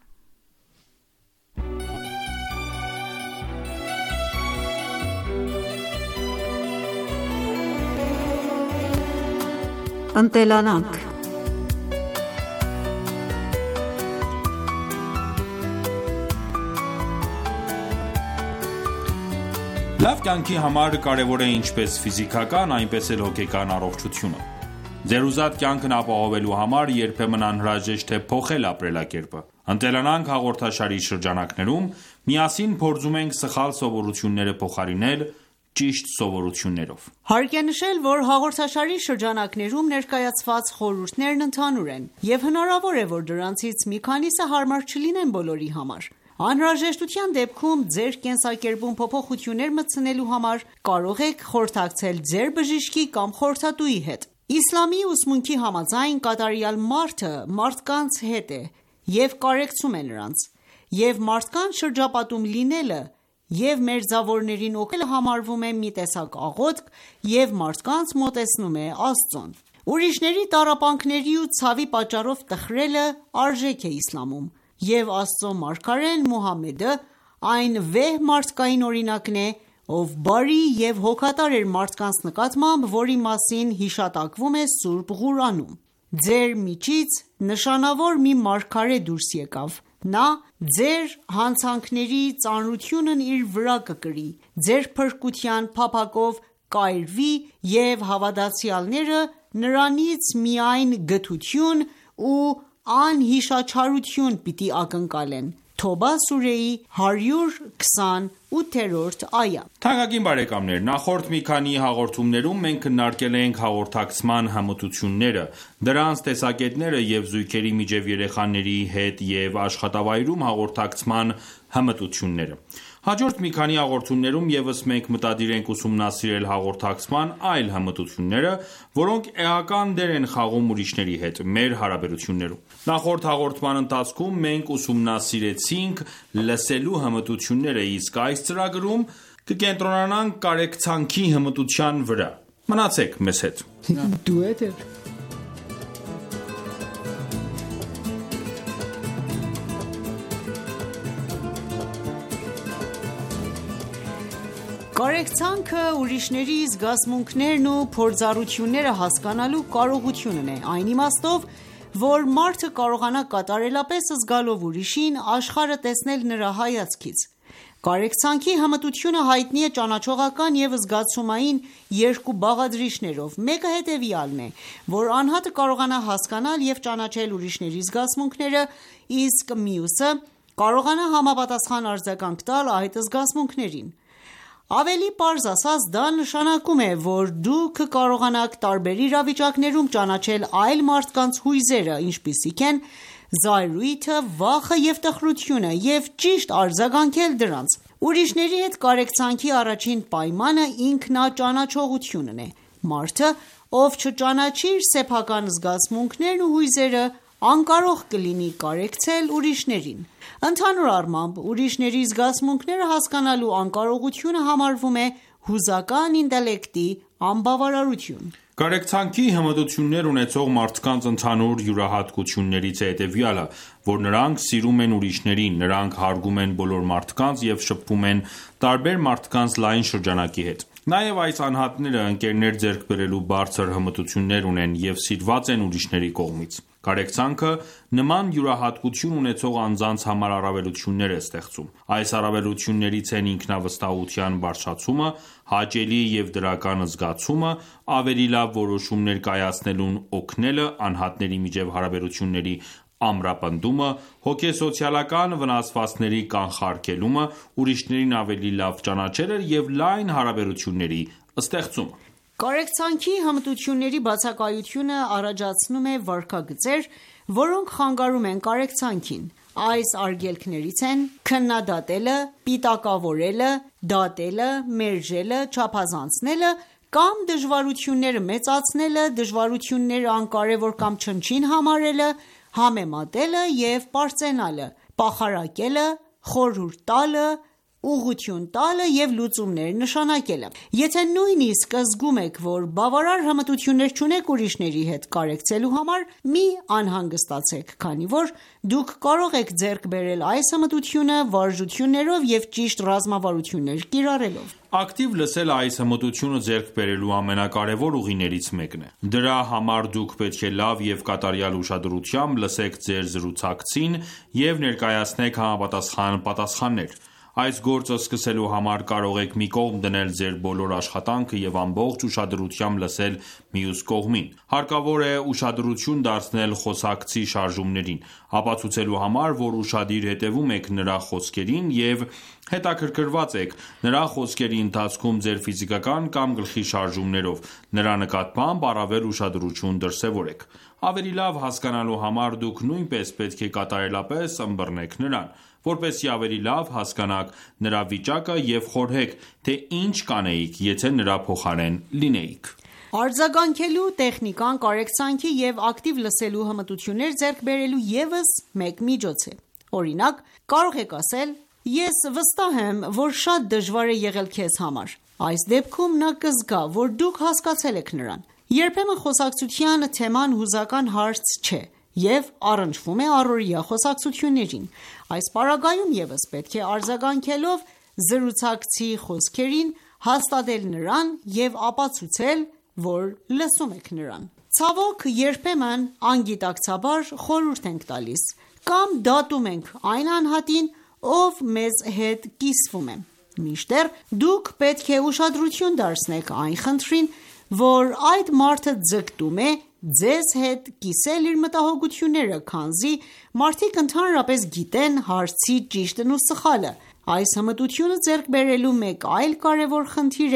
Ընտելանանք։ Լավ կյանքի համար կարևոր է ինչպես ֆիզիկական, այնպես էլ հոգեկան առողջությունը։ Ձեր ուզած կյանքն ապահովելու համար երբեմն անհրաժեշտ է փոխել ապրելակերպը։ «Ընտելանանք» հաղորդաշարի շրջանակներում միասին փորձում ենք սխալ սովորությունները փոխարինել ճիշտ սովորություններով։ Հարկ է նշել, որ հաղորդաշարի շրջանակներում ներկայացված խորհուրդներն ընդհանուր են, և հնարավոր է, որ դրանցից մի քանիսը հարմար չլինեն բոլորի համար։ Անհրաժեշտության դեպքում ձեր կենսակերպում փոփոխություններ մտցնելու համար կարող եք խորհրդակցել ձեր բժշկի կամ խորհրդատուի հետ։ Իսլամի ուսմունքի համաձայն կատարյալ մարդը մարդկանց հետ է և կարեկցում է նրանց, և մարդկանց շրջապատում լինելը և մերձավորներին օգնելը համարվում է մի տեսակ աղոթք և մարդկանց մոտեցնում է Աստծուն։ Ուրիշների տառապանքների ու ցավի պատճառով տխրելը արժեք է իսլամում, և Աստծո մարգարեն Մուհամմեդը այն վեհ մարդկային օրինակն է, ով բարի և հոգատար էր մարդկանց նկատմամբ, որի մասին հիշատակվում է Սուրբ Ղուրանում։ Ձեր միջից նշանավոր մի մարգարե դուրս եկավ։ Նա ձեր հանցանքների ծանրությունն իր վրա կկրի, ձեր փրկության փափագով կայրվի և հավատացյալները նրանից միայն գթություն ու անհիշաչարություն պիտի ակնկալեն։ Թոբա սուրեի 128-րդ այա։ Թանկագին բարեկամներ, նախորդ մի քանի հաղորդումներում մենք քննարկել ենք հաղորդակցման հմտությունները, դրանց տեսակետները և զույգերի միջև երեխաների հետ և աշխատավայրում հաղորդակցման հմտությունները։ Հաջորդ մի քանի հաղորդումներում ևս մենք մտադիր ենք ուսումնասիրել հաղորդակցման այլ հմտությունները, որոնք էական դեր են խաղում ուրիշների հետ մեր հարաբերություններում։ Նախորդ հաղորդման ընթացքում մենք ուսումնասիրեցինք լսելու հմտությունները, իսկ այս ծրագրում կկենտրոնանանք կարեկցանքի հմտության վրա։ Մնացեք մեզ հետ։ Դու եք Կարեկցանքը ուրիշների զգացմունքներն ու փորձառությունները հասկանալու կարողությունն է, այն իմաստով, որ մարդը կարողանա կատարելապես զգալով ուրիշին, աշխարհը տեսնել նրա հայացքից։ Կարեկցանքի հմտությունը հայտնի է ճանաչողական և զգացումային երկու բաղադրիչներով, մեկը հետևյալն է, որ անհատը կարողանա հասկանալ և ճանաչել ուրիշների զգացմունքները, իսկ մյուսը կարողանա համապատասխան արձագանք տալ այդ զգացմունքներին։ Ավելի պարզ ասած, դա նշանակում է, որ դուք կարողանաք տարբեր իրավիճակներում ճանաչել այլ մարդկանց հույզերը, ինչպիսիք են զայրույթը, վախը և տխրությունը, և ճիշտ արձագանքել դրանց։ Ուրիշների հետ կարեկցանքի առաջին պայմանը ինքնաճանաչողությունն է։ Մարդը, ով չճանաչի իր սեփական զգացմունքներն ու հույզերը, անկարող կլինի կարեկցել ուրիշներին։ Ընդհանուր առմամբ, ուրիշների զգացմունքները հասկանալու անկարողությունը համարվում է հուզական ինտելեկտի անբավարարություն։ Կարեկցանքի հմտություններ ունեցող մարդկանց ընդհանուր յուրահատկություններից է հետևյալը, որ նրանք սիրում են ուրիշներին, նրանք հարգում են բոլոր մարդկանց և շփվում են տարբեր մարդկանց լայն շրջանակի հետ։ Նաև այս անհատները ընկերներ ձեռք բերելու բարձր հմտություններ ունեն և սիրված են ուրիշների կողմից։ Կարեկցանքը նման յուրահատկություն ունեցող անձանց համար առավելություններ է ստեղծում։ Այս առավելություններից են ինքնավստահության բարձրացումը, հաճելի և դրական զգացումը, ավելի լավ որոշումներ կայացնելուն օգնելը, անհատների միջև հարաբերությունների ամրապնդումը, հոգեսոցիալական վնասվածքների կանխարգելումը, ուրիշներին ավելի լավ ճանաչելը և լայն հարաբերությունների ստեղծումը։ Կարեկցանքի հմտությունների բացակայությունը առաջացնում է վարքագծեր, որոնք խանգարում են կարեկցանքին։ Այս արգելքներից են քննադատելը, պիտակավորելը, դատելը, մերժելը, չափազանցնելը կամ դժվարությունները մեծացնելը, դժվարությունները անկարևոր կամ չնչին համարելը, համեմատելը և պարծենալը, պախարակելը, խորհուրդ տալը, ուղղություն տալը և լուծումներ նշանակելը։ Եթե նույնիսկ զգում եք, որ բավարար հմտություններ չունեք ուրիշների հետ կարեկցելու համար, մի անհանգստացեք, քանի որ դուք կարող եք ձեռք բերել այս հմտությունը վարժություններով և ճիշտ ռազմավարություններ կիրառելով։ Ակտիվ լսելը այս հմտությունը ձեռք բերելու ամենակարևոր ուղիներից մեկն է։ Դրա համար դուք պետք է լավ և կատարյալ ուշադրությամբ լսեք ձեր զրուցակցին և ներկայացնեք համապատասխան պատասխաններ։ Այս գործը սկսելու համար կարող եք մի կողմ դնել ձեր բոլոր աշխատանքը և ամբողջ ուշադրությամբ լսել մյուս կողմին։ Հարկավոր է ուշադրություն դարձնել խոսակցի շարժումներին, ապացուցելու համար, որ ուշադիր հետևում եք նրա խոսքերին և հետաքրքրված եք նրա խոսքերի ընթացքում ձեր ֆիզիկական կամ գլխի շարժումներով, նրա նկատմամբ առավել ուշադրություն դրսևորեք։ Ավելի լավ հասկանալու համար դուք նույնպես պետք է կատարելապես ըմբռնեք նրան, որպեսզի ավելի լավ հասկանաք նրա վիճակը և խորհեք, թե ինչ կանեիք, եթե նրա փոխարեն լինեիք։ Արձագանքելու տեխնիկան կարեկցանքի և ակտիվ լսելու հմտություններ ձեռք բերելու ևս մեկ միջոց է։ Օրինակ, կարող եք ասել. «Ես վստահ եմ, որ շատ դժվար է եղել քեզ համար»։ Այս դեպքում նա կզգա, որ դուք հասկացել եք նրան։ Երբեմն խոսակցության թեման հուզական հարց չէ և առնչվում է առօրյա խոսակցություններին։ Այս պարագայում ևս պետք է արձագանքելով զրուցակցի խոսքերին, հաստատել նրան և ապացուցել, որ լսում եք նրան։ Ցավոք, երբեմն անգիտակցաբար խորհուրդ ենք տալիս կամ դատում ենք այն անհատին, ով մեզ հետ կիսվում է։ Մինչդեռ դուք պետք է ուշադրություն դարձնեք այն խնդրին, որ այդ մարդը ձգտում է ձեզ հետ կիսել իր մտահոգությունները, քանզի մարդիկ ընդհանրապես գիտեն հարցի ճիշտն ու սխալը։ Այս հմտությունը ձեռք բերելու մեկ այլ կարևոր խնդիր է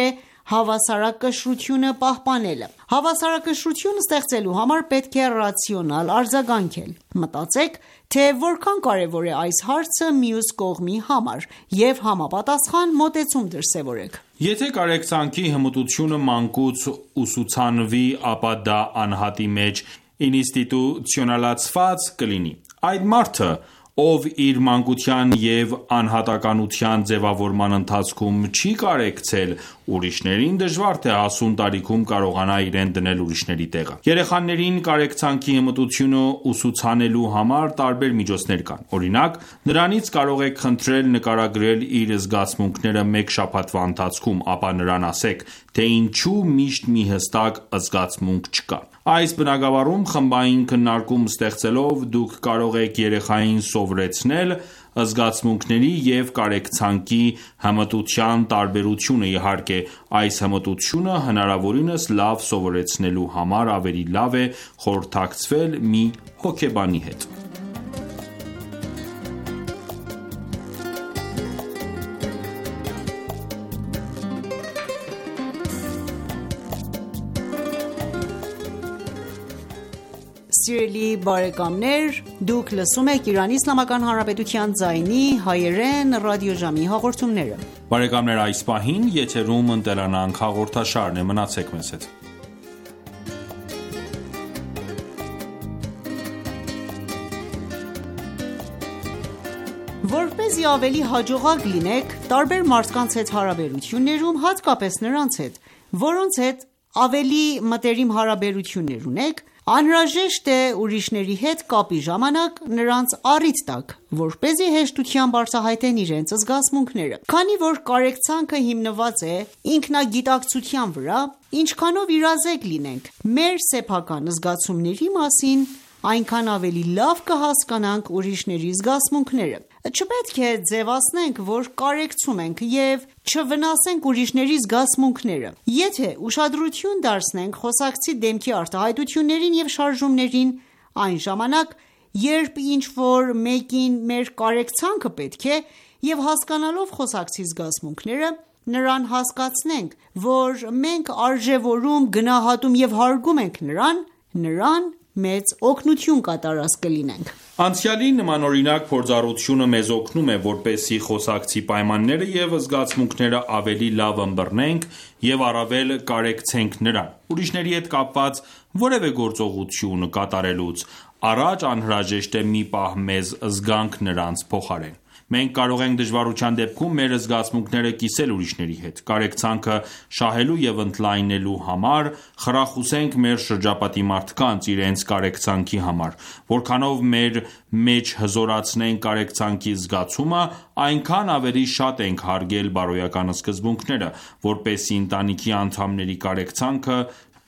հավասարակշռությունը պահպանելը։ Հավասարակշռություն ստեղծելու համար պետք է ռացիոնալ արձագանքել։ Մտածեք, թե որքան կարևոր է այս հարցը մյուս կողմի համար և համապատասխան մոտեցում դրսևորեք։ Եթե կարեկցանքի հմտությունը մանկուց ուսուցանվի, ապա դա անհատի մեջ ինստիտուցիոնալացված կլինի։ Այդ մարդը, ով իր մանկության և անհատականության ձևավորման ընթացքում չի կարեկցել ուրիշներին, դժվար թե հասուն տարիքում կարողանա իրեն դնել ուրիշների տեղը։ Երեխաներին կարեկցանքի հմտությունը ուսուցանելու համար տարբեր միջոցներ կան։ Օրինակ, նրանից կարող եք խնդրել նկարագրել իր զգացմունքները մեկ շաբաթվա ընթացքում, ապա նրան ասեք, թե ինչու միշտ մի հստակ զգացմունք չկա։ Այս բնագավառում խմբային քննարկում ստեղծելով դուք կարող եք երեխային սովորեցնել զգացմունքների և կարեկցանքի հմտության տարբերությունը։ Իհարկե, այս հմտությունը հնարավորինս լավ սովորեցնելու համար ավելի լավ է խորհրդակցվել մի հոգեբանի հետ։ Սիրելի բարեկամներ, դուք լսում եք Իրանի Իսլամական Հանրապետության ձայնի հայերեն ռադիոժամի հաղորդումները։ Բարեկամներ, այս պահին եթերում «Ընտելանանք» հաղորդաշարն է, մնացեք մեզ հետ։ Որպեսզի ավելի հաջողակ լինեք տարբեր մարդկանց հետ հարաբերություններում, հատկապես նրանց հետ, որոնց հետ ավելի մտերիմ հարաբերություններ ունեք, անհրաժեշտ է ուրիշների հետ կապի ժամանակ նրանց առիթ տաք, որպեսզի հեշտությամբ արտահայտեն իրենց զգացմունքները։ Քանի որ կարեկցանքը հիմնված է ինքնագիտակցության վրա, ինչքանով իրազեկ լինենք մեր սեփական զգացումների մասին, այնքան ավելի լավ կհասկանանք ուրիշների զգացմունքները։ Չպետք է ձևացնենք, որ կարեկցում ենք և չվնասենք ուրիշների զգացմունքները։ Եթե ուշադրություն դարձնենք խոսակցի դեմքի արտահայտություններին և շարժումներին, այն ժամանակ, երբ ինչ-որ մեկին մեր կարեկցանքը պետք է, և հասկանալով խոսակցի զգացմունքները, նրան հասկացնենք, որ մենք արժևորում, գնահատում և հարգում ենք նրան մեծ օգնություն կատարած կլինենք։ Անցյալի նմանօրինակ փորձառությունը մեզ օգնում է, որպեսզի խոսակցի պայմանները և զգացմունքները ավելի լավ ըմբռնենք և առավել կարեկցենք նրան։ Ուրիշների հետ կապված որևէ գործողություն կատարելուց առաջ անհրաժեշտ է մի պահ մեզ զգանք նրանց փոխարեն։ Մենք կարող ենք դժվարության դեպքում մեր զգացմունքները կիսել ուրիշների հետ։ Կարեկցանքը շահելու և ընդլայնելու համար խրախուսենք մեր շրջապատի մարդկանց իրենց կարեկցանքի համար։ Որքանով մեր մեջ հզորացնենք կարեկցանքի զգացումը, այնքան ավելի շատ ենք հարգել բարոյական սկզբունքները, որպեսզի ընտանիքի անդամների կարեկցանքը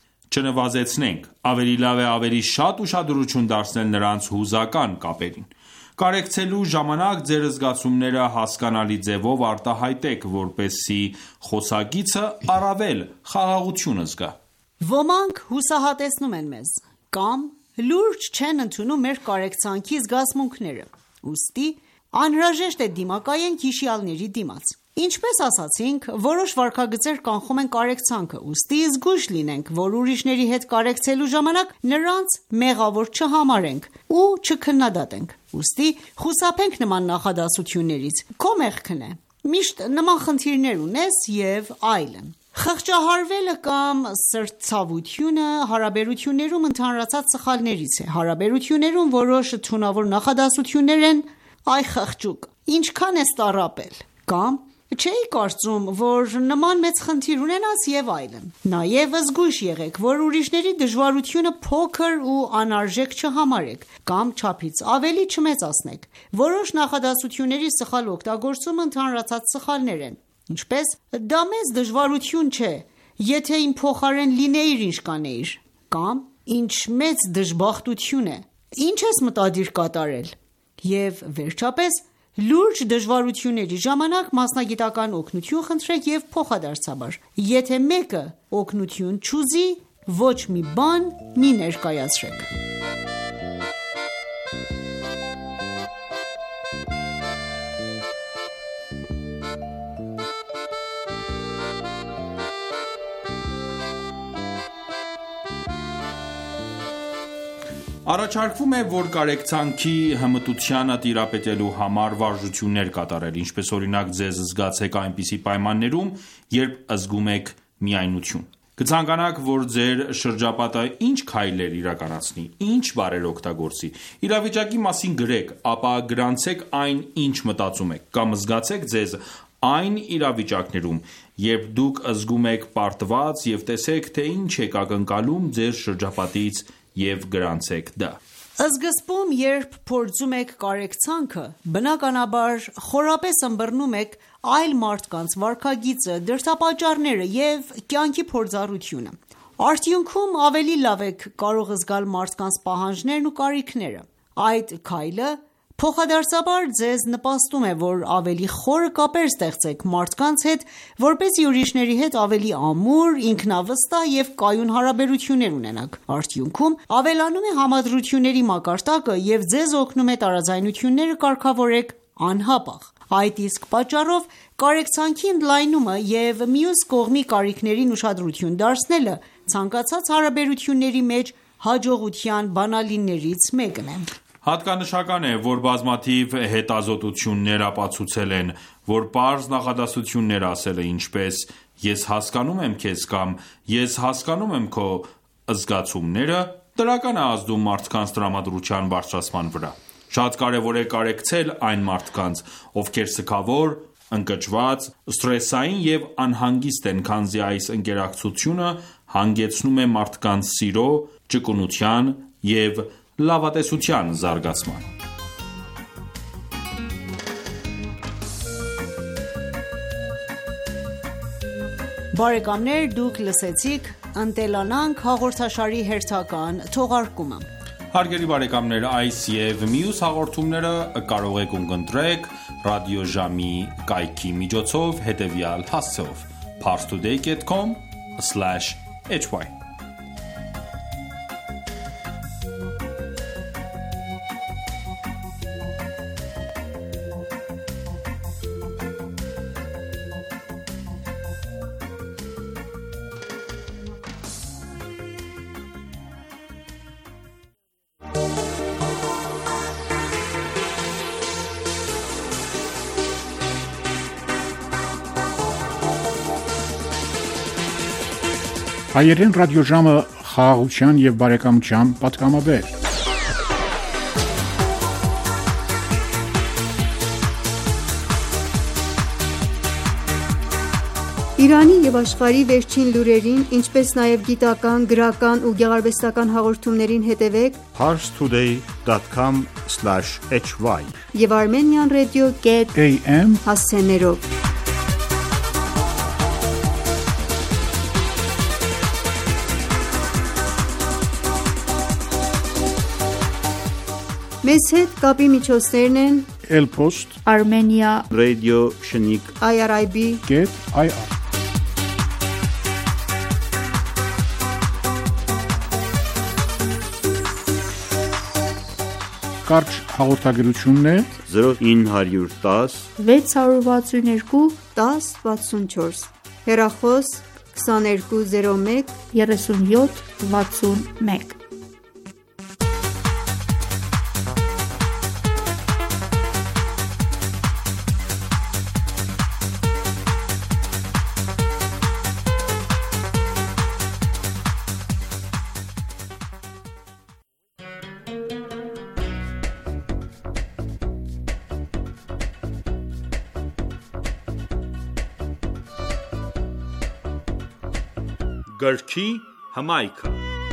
չնվազեցնենք։ Ավելի լավ է ավելի շատ ուշադրություն դարձնել նրանց հուզական կապերին։ Կարեկցելու ժամանակ ձեր զգացումները հասկանալի ձևով արտահայտեք, որպեսզի խոսակիցը առավել խաղաղություն զգա։ Ոմանք հուսահատեցնում են մեզ կամ լուրջ չեն ընդունում մեր կարեկցանքի զգացմունքները, ուստի անհրաժեշտ է դիմակայենք հիշյալների դիմաց։ Ինչպես ասացինք, որոշ վարքագծեր կանխում են կարեկցանքը, ուստի զգույշ լինենք, որ ուրիշների հետ կարեկցելու ժամանակ նրանց մեղավոր չհամարենք ու չքննադատենք։ Ուստի խուսափենք նման նախադասություններից՝ քո մեղքն է, միշտ նման խնդիրներ ունես և այլն։ Խղճահարվելը կամ սրտցավությունը հարաբերություններում ընդհանրացած սխալներից է։ Հարաբերություններում որոշ թունավոր նախադասություններ են՝ «Այ խղճուկ, ինչքան ես տառապել» կամ «Չէի կարծում, որ նման մեծ խնդիր ունենաս» և այլն։ Նաև զգույշ եղեք, որ ուրիշների դժվարությունը փոքր ու անարժեք չհամարեք կամ չափից ավելի չմեծացնեք։ Որոշ նախադասությունների սխալ օգտագործումը ընդհանրացած սխալներ են, ինչպես «Դա մեծ դժվարություն չէ, եթե իմ փոխարեն լինեիր ինչ կանեիր» կամ «Ինչ մեծ դժբախտություն է, ինչ ես մտադիր կատարել» և վերջապես լուրջ դժվարությունների ժամանակ մասնագիտական օգնություն խնդրեք և փոխադարձաբար։ Եթե մեկը օգնություն չուզի, ոչ մի բան մի ներկայացրեք։ Առաջարկվում է, որ կարեկցանքի հմտությանը տիրապետելու համար վարժություններ կատարել, ինչպես օրինակ ձեզ զգացեք այնպիսի պայմաններում, երբ զգում եք միայնություն: Կցանկանաք, որ ձեր շրջապատը ինչ քայլեր իրականացնի, ինչ բառեր օգտագործի: Իրավիճակի մասին գրեք, ապա գրանցեք այն, ինչ մտածում եք, կամ զգացեք ձեզ այն իրավիճակներում, երբ դուք զգում եք պարտված և տեսեք, թե ինչ եք ակնկալում ձեր շրջապատից և գրանցեք դա: Սկզբում, երբ փորձում եք կարեկցանքը, բնականաբար խորապես ըմբռնում եք այլ մարդկանց վարքագիծը, դրդապատճառները և կյանքի փորձառությունը: Արդյունքում, ավելի լավ եք կարող զգալ մարդկանց պահանջներն ու կարիքները: Այդ քայլը փոխադարձաբար ձեզ նպաստում է, որ ավելի խորը կապեր ստեղծեք մարդկանց հետ, որպեսզի ուրիշների հետ ավելի ամուր, ինքնավստահ և կայուն հարաբերություններ ունենաք: Արդյունքում, ավելանում է համադրությունների մակարդակը և ձեզ օգնում է տարաձայնությունները կարգավորեք անհապաղ: Այդ իսկ պատճառով կարեկցանքի ընդլայնումը և մյուս կողմի կարիքներին ուշադրություն դարձնելը ցանկացած հարաբերությունների մեջ հաջողության բանալիներից մեկն է: Հատկանշական է, որ բազմաթիվ հետազոտություններ ապացուցել են, որ պարզ նախադասություններ ասելը, ինչպես «Ես հասկանում եմ քեզ» կամ «Ես հասկանում եմ քո զգացումները», դրական է ազդում մարդկանց տրամադրության բարձրացման վրա: Շատ կարևոր է կարեկցել այն մարդկանց, ովքեր սգավոր, ընկճված, սթրեսային և անհանգիստ են, քանզի այս ընկերակցությունը հանգեցնում է մարդկանց սիրո, ճկունության և լավատեսության զարգացման: Բարեկամներ դուք լսեցիք «Ընտելանանք» հաղորդաշարի հերթական թողարկումը: Հարգելի բարեկամներ այս և մյուս հաղորդումները կարող եք ունկնդրել ռադիոժամի կայքի միջոցով հետևյալ հասցեով՝ parstoday.com/hy Հայերեն ռադիոժամը խաղաղության և բարեկամության պատգամաբեր: Իրանի և աշխարհի վերջին լուրերին, ինչպես նաև գիտական, գրական ու գեղարվեստական հաղորդումներին հետևեք parstoday.com/hy և Armenian Radio.am հասցեներով: Մեզ հետ կապի միջոցներն են Elpost, Armenia Radio Shnik, IRIB.ir Կարճ հաղորդագրությունն է 0910 662 1064 հեռախոս 2201 37 61 Գրքի հմայքը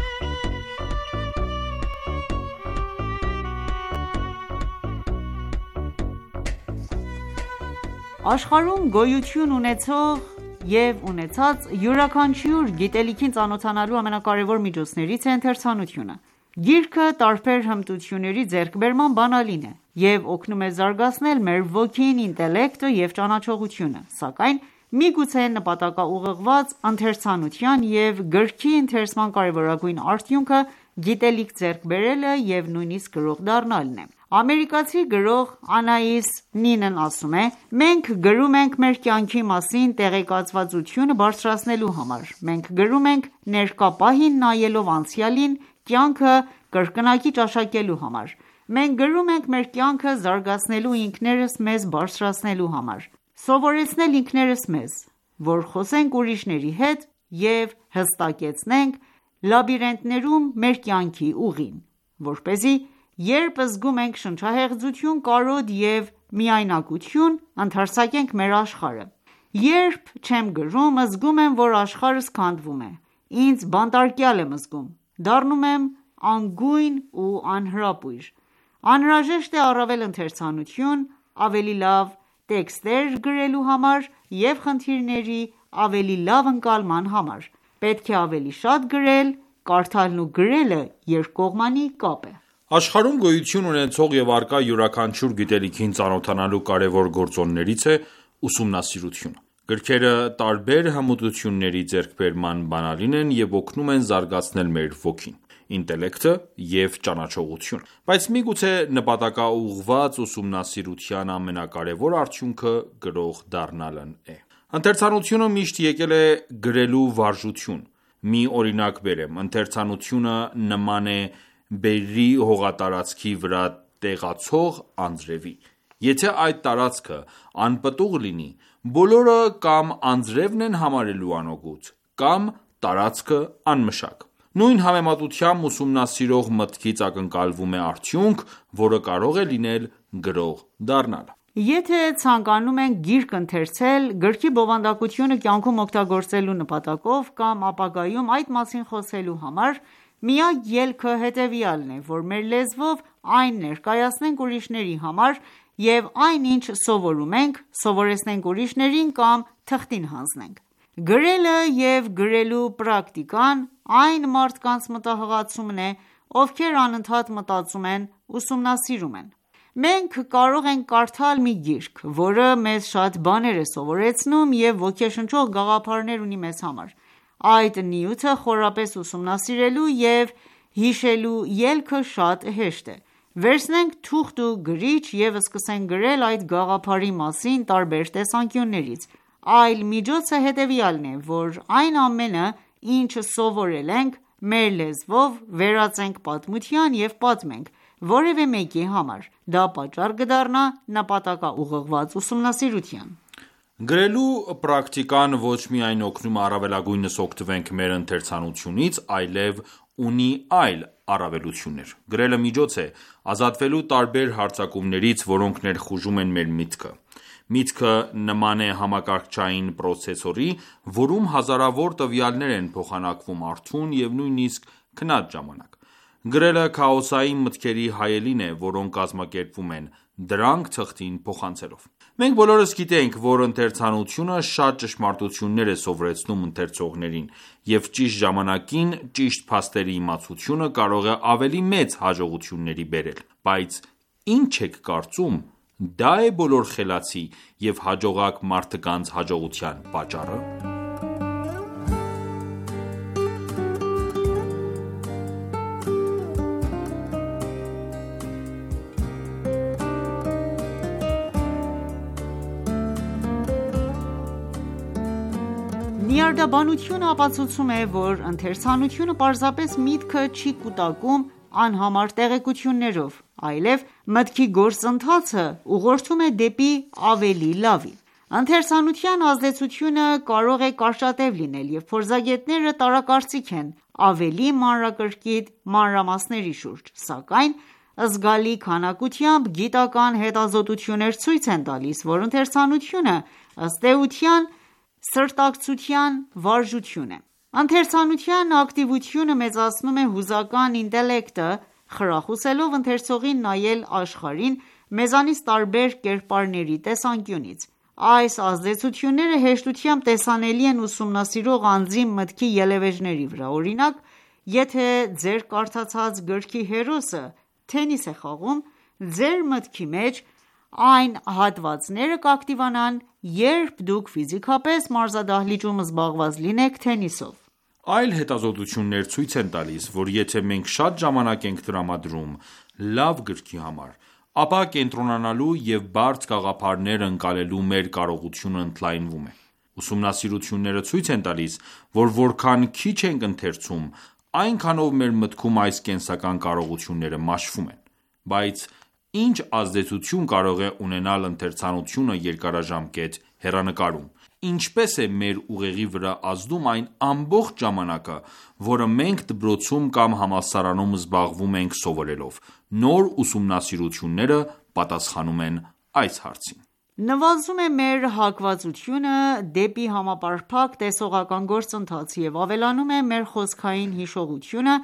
Աշխարհում գոյություն ունեցող և ունեցած յուրաքանչյուր գիտելիքին ծանոթանալու ամենակարևոր միջոցներից է ընթերցանությունը: Գիրքը տարբեր հմտությունների ձեռքբերման բանալին է և օգնում է զարգացնել մեր ոգին, ինտելեկտը և ճանաչողությունը: Սակայն միգուցե նպատակաուղղված ընթերցանության և գրքի ընթերցման կարևորագույն արդյունքը գիտելիք ձեռք բերելը և նույնիսկ գրող դառնալն է: Ամերիկացի գրող Անահիս Նինն ասում է. «Մենք գրում ենք մեր կյանքի մասին տեղեկացվածությունը բարձրացնելու համար: Մենք գրում ենք ներկա պահին նայելով անցյալին, կյանքը կրկնակի ճաշակելու համար: Մենք գրում ենք մեր կյանքը զարգացնելու ինքներս մեզ բարձրացնելու համար: Սովորեցնել ինքներս մեզ, որ խոսենք ուրիշների հետ և հստակեցնենք լաբիրինթներում մեր կյանքի ուղին, որպեսզի երբ զգում ենք շնչահեղձություն, կարոտ և միայնակություն, ընդարձակենք մեր աշխարհը: Երբ չեմ գրում, զգում եմ, որ աշխարհս քանդվում է: Ինձ բանտարկյալ եմ զգում, դառնում եմ անգույն ու անհրապույր: Անհրաժեշտ է առավել ընթերցանություն, ավելի լավ տեքստեր գրելու համար և խնդիրների ավելի լավ ընկալման համար: Պետք է ավելի շատ գրել: Կարդալն ու գրելը երկկողմանի կապ է: Աշխարհում գոյություն ունեցող և առկա յուրաքանչյուր գիտելիքին ծանոթանալու կարևոր գործոններից է ուսումնասիրությունը: Գրքերը տարբեր հմտությունների ձեռքբերման բանալին են և օգնում են զարգացնել մեր ոգին, ինտելեկտը և ճանաչողությունը: Բայց միգուցե նպատակաուղղված ուսումնասիրության ամենակարևոր արդյունքը գրող դառնալն է: Ընթերցանությունը միշտ եկել է գրելու վարժություն: Մի օրինակ բերեմ: Ընթերցանությունը նման է բերրի հողատարածքի վրա տեղացող անձրևի: Եթե այդ տարածքը անպտուղ լինի, բոլորը կամ անձրևն են համարելու անօգուտ, կամ տարածքը անմշակ: Նույն համեմատությամբ ուսումնասիրող մտքից ակնկալվում է արդյունք, որը կարող է լինել գրող դառնալը: Եթե ցանկանում ենք գիրք ընթերցել գրքի բովանդակությունը կյանքում օգտագործելու նպատակով կամ ապագայում այդ մասին խոսելու համար, միակ ելքը հետևյալն է, որ մեր լեզվով այն ներկայացնենք ուրիշների համար և այն ինչ սովորում ենք, սովորեցնենք ուրիշներին կամ թղթին հանձնենք: Գրելը և գրելու պրակտիկան այն մարդկանց մտահղացումն է, ովքեր անընդհատ մտածում են, ուսումնասիրում են: Մենք կարող ենք կարդալ մի գիրք, որը մեզ շատ բաներ է սովորեցնում և ոգեշնչող գաղափարներ ունի մեզ համար: Այդ նյութը խորապես ուսումնասիրելու և հիշելու ելքը շատ հեշտ է: Վերցնենք թուղթ ու գրիչ և սկսենք գրել այդ գաղափարի մասին տարբեր տեսանկյուններից: Այլ միջոցը հետևյալն է, որ այն ամենը, ինչ սովորել ենք, մեր լեզվով վերածենք պատմության և պատմենք որևէ մեկի համար: Դա պատճառ կդառնա նպատակաուղղված ուսումնասիրության: Գրելու պրակտիկան ոչ միայն օգնում է առավելագույնս օգտվենք մեր ընթերցանությունից, այլև ունի այլ առավելություններ: Գրելը միջոց է ազատվելու տարբեր հարձակումներից, որոնք ներխուժում են մեր միտքը: Միտքը նման է համակարգչային պրոցեսորի, որում հազարավոր տվյալներ են փոխանակվում արթուն և նույնիսկ քնած ժամանակ: Գրելը քաոսային մտքերի հայելին է, որոնք կազմակերպվում են, դրանք թղթին փոխանցելով: Մենք բոլորս գիտենք, որ ընթերցանությունը շատ ճշմարտություններ է սովորեցնում ընթերցողներին, և ճիշտ ժամանակին ճիշտ փաստերի իմացությունը կարող է ավելի մեծ հաջողությունների բերել: Բայց ի՞նչ եք կարծում, դա՞ է բոլոր խելացի և հաջողակ մարդկանց հաջողության պատճառը: Նիարդաբանությունը ապացուցում է, որ ընթերցանությունը պարզապես միտքը չի կուտակում անհամար տեղեկություններով, այլև մտքի գործընթացը ուղղորդում է դեպի ավելի լավի: Ընթերցանության ազդեցությունը կարող է կարճատև լինել և փորձագետները տարակարծիք են ավելի մանրակրկիտ մանրամասների շուրջ, սակայն զգալի քանակությամբ գիտական հետազոտություններ ցույց են տալիս, որ ընթերցանությունը ըստ էության սրտակցության վարժություն է: Ընթերցանության ակտիվությունը մեծացնում է հուզական ինտելեկտը, խրախուսելով ընթերցողին նայել աշխարհին մեզանից տարբեր կերպարների տեսանկյունից: Այս ազդեցությունները հեշտությամբ տեսանելի են ուսումնասիրող անձի մտքի ելևէջների վրա: Օրինակ, եթե ձեր կարդացած գրքի հերոսը թենիս է խաղում, ձեր մտքի մեջ այն հատվածները կակտիվանան, երբ դուք ֆիզիկապես մարզադահլիճում զբաղված լինեք թենիսով: Այլ հետազոտություններ ցույց են տալիս, որ եթե մենք շատ ժամանակ ենք տրամադրում լավ գրքի համար, ապա կենտրոնանալու և բարդ գաղափարներ ընկալելու մեր կարողությունը ընդլայնվում է: Ուսումնասիրությունները ցույց են տալիս, որ որքան քիչ ենք ընթերցում, այնքանով մեր մտքում այս կենսական կարողությունները մաշվում են: Բայց ինչ ազդեցություն կարող է ունենալ ընթերցանությունը երկարաժամկետ հեռանկարում: Ինչպես է մեր ուղեղի վրա ազդում այն ամբողջ ժամանակը, որը մենք դպրոցում կամ համալսարանում զբաղվում ենք սովորելով: Նոր ուսումնասիրությունները պատասխանում են այս հարցին: Նվազում է մեր հակվածությունը դեպի համապարփակ տեսողական գործընթաց և ավելանում է մեր խոսքային հիշողությունը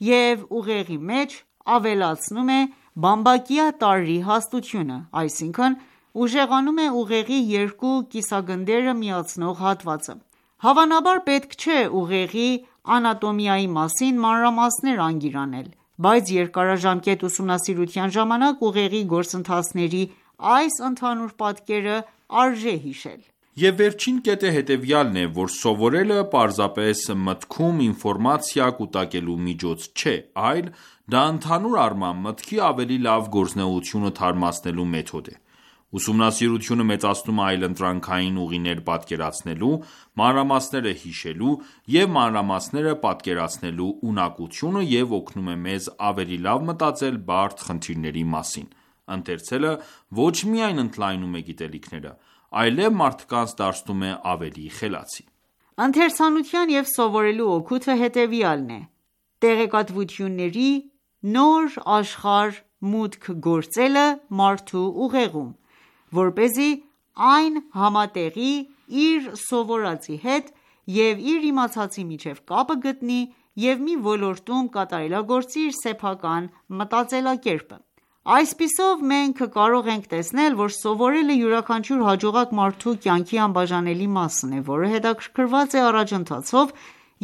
և ուղեղի մեջ ավելացնում է բամբակյա տարրի հաստությունը, այսինքն ուժեղանում է ուղեղի երկու կիսագնդերը միացնող հատվածը: Հավանաբար պետք չէ ուղեղի անատոմիայի մասին մանրամասներ անգիր անել, բայց երկարաժամկետ ուսումնասիրության ժամանակ ուղեղի գործընթացների այս ընդհանուր պատկերը արժե հիշել: Եվ վերջին կետը հետևյալն է, որ սովորելը պարզապես մտքում ինֆորմացիա կուտակելու միջոց չէ, այլ դա ընդհանուր առմամբ մտքի ավելի լավ գործունեությունը թարմացնելու մեթոդ է: Ուսումնասիրությունը մեծացնում է այլընտրանքային ուղիներ պատկերացնելու, մանրամասները հիշելու և մանրամասները պատկերացնելու ունակությունը և օգնում է մեզ ավելի լավ մտածել բարդ խնդիրների մասին: Ընթերցելը ոչ միայն ընդլայնում է գիտելիքները, այլև մարդկանց դարձնում է ավելի խելացի: Ընթերցանության և սովորելու օգուտը հետևյալն է. տեղեկատվությունների նոր աշխարհ մուտք գործելը մարդու ուղեղում, որպեսզի այն համատեղի իր սովորածի հետ և իր իմացածի միջև կապը գտնի և մի ոլորտում կատարելագործի իր սեփական մտածելակերպը: Այսպիսով մենք կարող ենք տեսնել, որ սովորելը յուրաքանչյուր հաջողակ մարդու կյանքի անբաժանելի մասն է, որը հետաքրքրված է առաջընթացով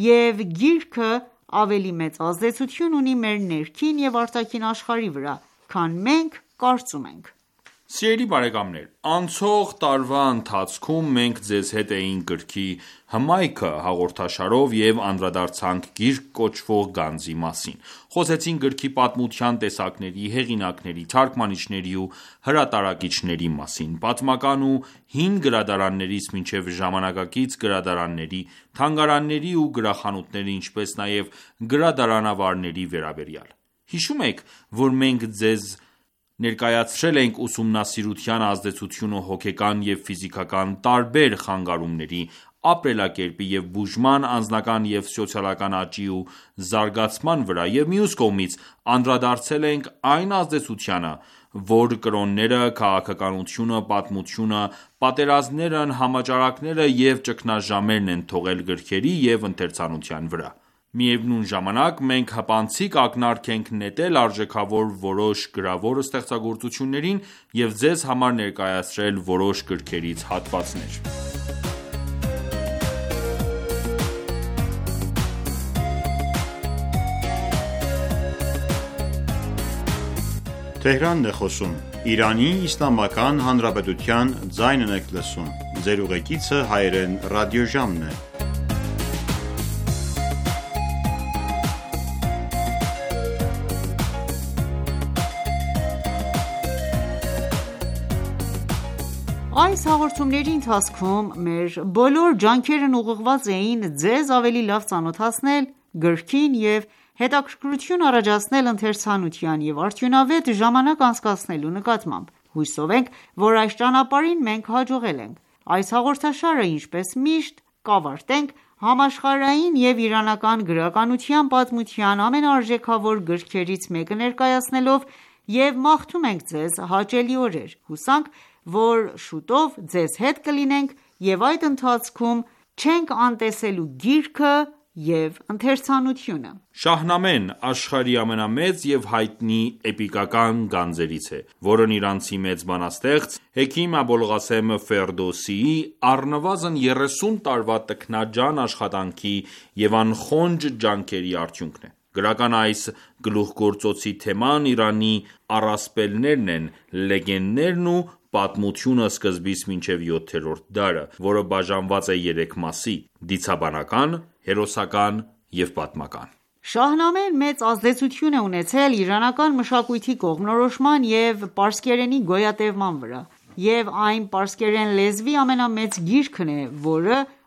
և գիրքը ավելի մեծ ազդեցություն ունի մեր ներքին և արտաքին աշխարհի վրա, քան մենք կարծում ենք: Սիրելի բարեկամներ, անցող տարվա ընթացքում մենք ձեզ հետ էինք գրքի «Հմայքը» հաղորդաշարով և անդրադարձանք «Գիրք» կոչվող գանձի մասին: Խոսեցինք գրքի պատմության տեսակների, հեղինակների, թարգմանիչների ու հրատարակիչների մասին, պատմական ու հին գրադարաններից մինչև ժամանակակից գրադարանների, թանգարանների ու գրախանութների, ինչպես նաև գրադարանավարների վերաբերյալ: Հիշո՞ւմ եք, որ մենք ձեզ ներկայացրել ենք ուսումնասիրության ազդեցությունը հոգեկան և ֆիզիկական տարբեր խանգարումների, ապրելակերպի և բուժման, անձնական և սոցիալական աճի ու զարգացման վրա և մյուս կողմից անդրադարձել ենք այն ազդեցությանը, որ կրոնները, քաղաքականությունը, պատմությունը, պատերազմներն, համաճարակները և ճգնաժամերն են թողել գրքերի և ընթերցանության վրա: Միևնույն ժամանակ, մենք հպանցիկ ակնարկ ենք նետել արժեքավոր որոշ գրավոր ստեղծագործություններին և ձեզ համար ներկայացրել որոշ գրքերից հատվածներ: Այս հաղորդումների ընթացքում մեր բոլոր ջանքերն ուղղված էին ձեզ ավելի լավ ծանոթացնել գրքին և հետաքրքրություն առաջացնել ընթերցանության և արդյունավետ ժամանակ անցկացնելու նկատմամբ: Հուսով ենք, որ այս ճանապարհին մենք հաջողել ենք: Այս հաղորդաշարը, ինչպես միշտ, կավարտենք համաշխարհային և իրանական գրականության պատմության ամենաարժեքավոր գրքերից մեկը ներկայացնելով և մաղթում ենք ձեզ հաճելի օրեր: Հուսանք, որ շուտով ձեզ հետ կլինենք և այդ ընթացքում չենք անտեսելու գիրքը և ընթերցանությունը: Շահնամեն աշխարհի ամենամեծ և հայտնի էպիկական գանձերից է, որն իրանցի մեծ բանաստեղծ Հեքիմ Աբոլղասեմ Ֆերդոսիի առնվազն 30 տարվա տքնաջան աշխատանքի և անխոնջ ջանքերի արդյունքն է: Գրական այս գլուխգործոցի թեման Իրանի առասպելներն են, լեգենդներն ու պատմությունը սկզբից մինչև 7-րդ դարը, որը բաժանված է 3 մասի՝ դիցաբանական, հերոսական և պատմական: Շահնամեն մեծ ազդեցություն է ունեցել իրանական մշակույթի կողմնորոշման և պարսկերենի գոյատևման վրա և այն պարսկերեն լեզվի ամենամեծ գիրքն է, որը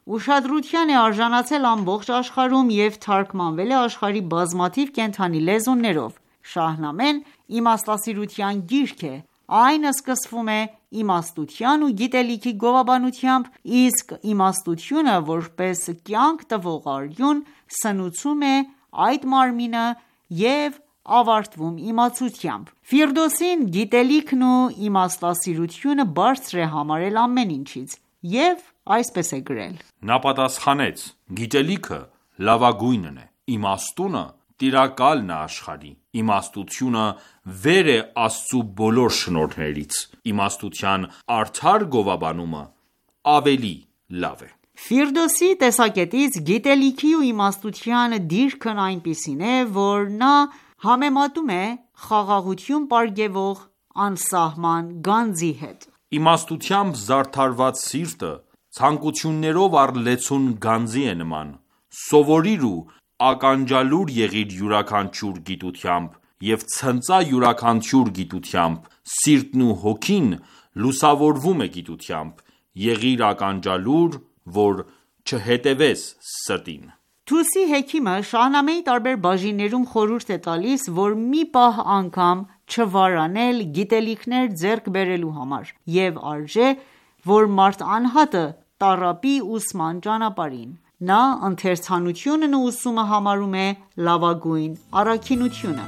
ուշադրության է արժանացել ամբողջ աշխարհում և թարգմանվել է աշխարհի բազմաթիվ կենդանի լեզուներով: Շահնամեն իմաստասիրության գիրք է: Այն սկսվում է իմաստության ու գիտելիքի գովաբանությամբ, իսկ իմաստությունը, որպես կյանք տվող արյուն, սնուցում է այդ մարմինը և ավարտվում իմացությամբ: Ֆիրդոսին գիտելիքն ու իմաստասիրությունը բարձր է համարել ամեն ինչից և այսպես է գրել. Նա պատասխանեց. «Գիտելիքը լավագույնն է, իմաստությունը տիրակալն է աշխարհի: Իմաստությունը վեր է Աստծու բոլոր շնորհներից: Իմաստության արդար գովաբանումը ավելի լավ է»: Ֆիրդոսի տեսակետից գիտելիքի ու իմաստության դիրքն այնպիսին է, որ նա համեմատում է խաղաղություն պարգևող անսահման գանձի հետ: Իմաստությամբ զարդարված սիրտը ցանկություններով առլեցուն գանձի է նման: Սովորիր ու ականջալուր եղիր յուրաքանչյուր գիտությամբ և ցնծա յուրաքանչյուր գիտությամբ: Սիրտն ու հոգին լուսավորվում է գիտությամբ: Եղիր ականջալուր, որ չհետևես ստին: Թուսի հեքիմը Շահնամեի տարբեր բաժիններում խորհուրդ է տալիս, որ մի պահ անգամ չվարանել գիտելիքներ ձեռք բերելու համար և արժե, որ մարդ անհատը տառապի ուսման ճանապարհին: Նա ընթերցանությունն ու ուսումը համարում է լավագույն առաքինությունը: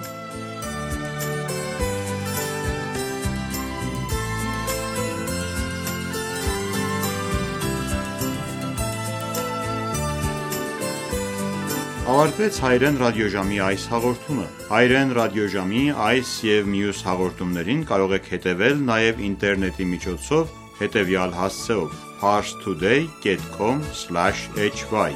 Ավարտվեց հայրեն ռադիոժամի այս հաղորդումը: Հայրեն ռադիոժամի այս և մյուս հաղորդումներին կարող եք հետևել նաև ինտերնետի միջոցով հետևյալ հասցեով՝ parstoday.com/hy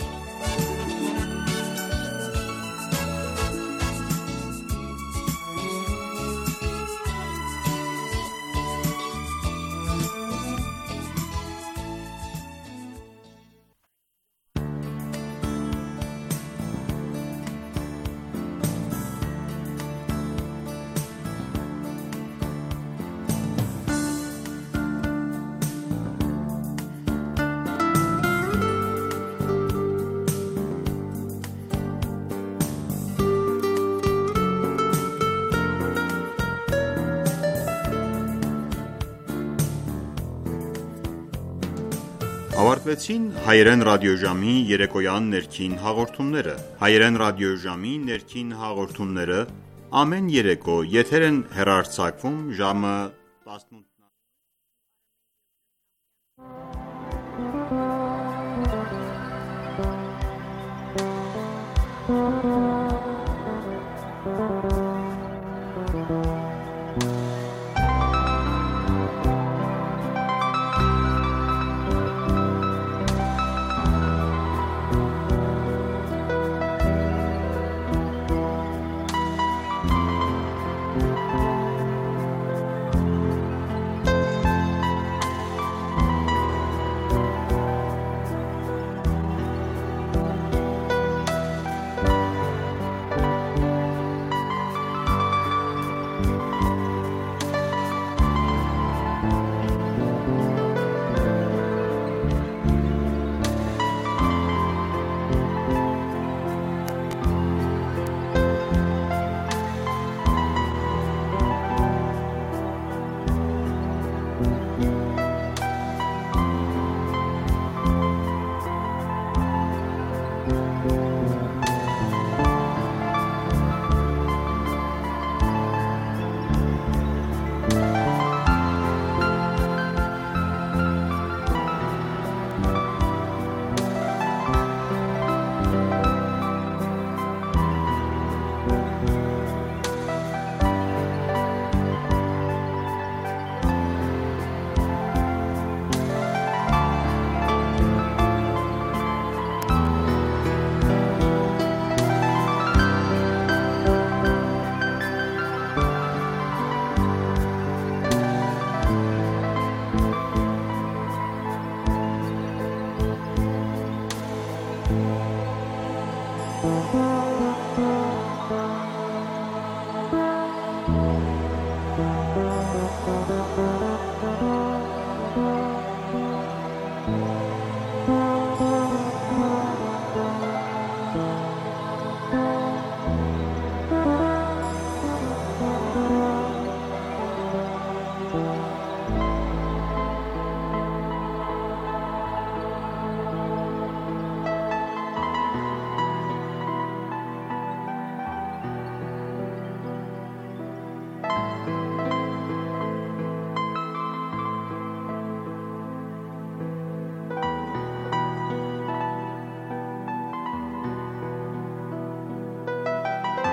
Ավարտվեցին հայրեն ռադիոժամի երեկոյան ներքին հաղորդումները: Հայրեն ռադիոժամի ներքին հաղորդումները ամեն երեկո եթեր են հեռարձակվում ժամը 18:00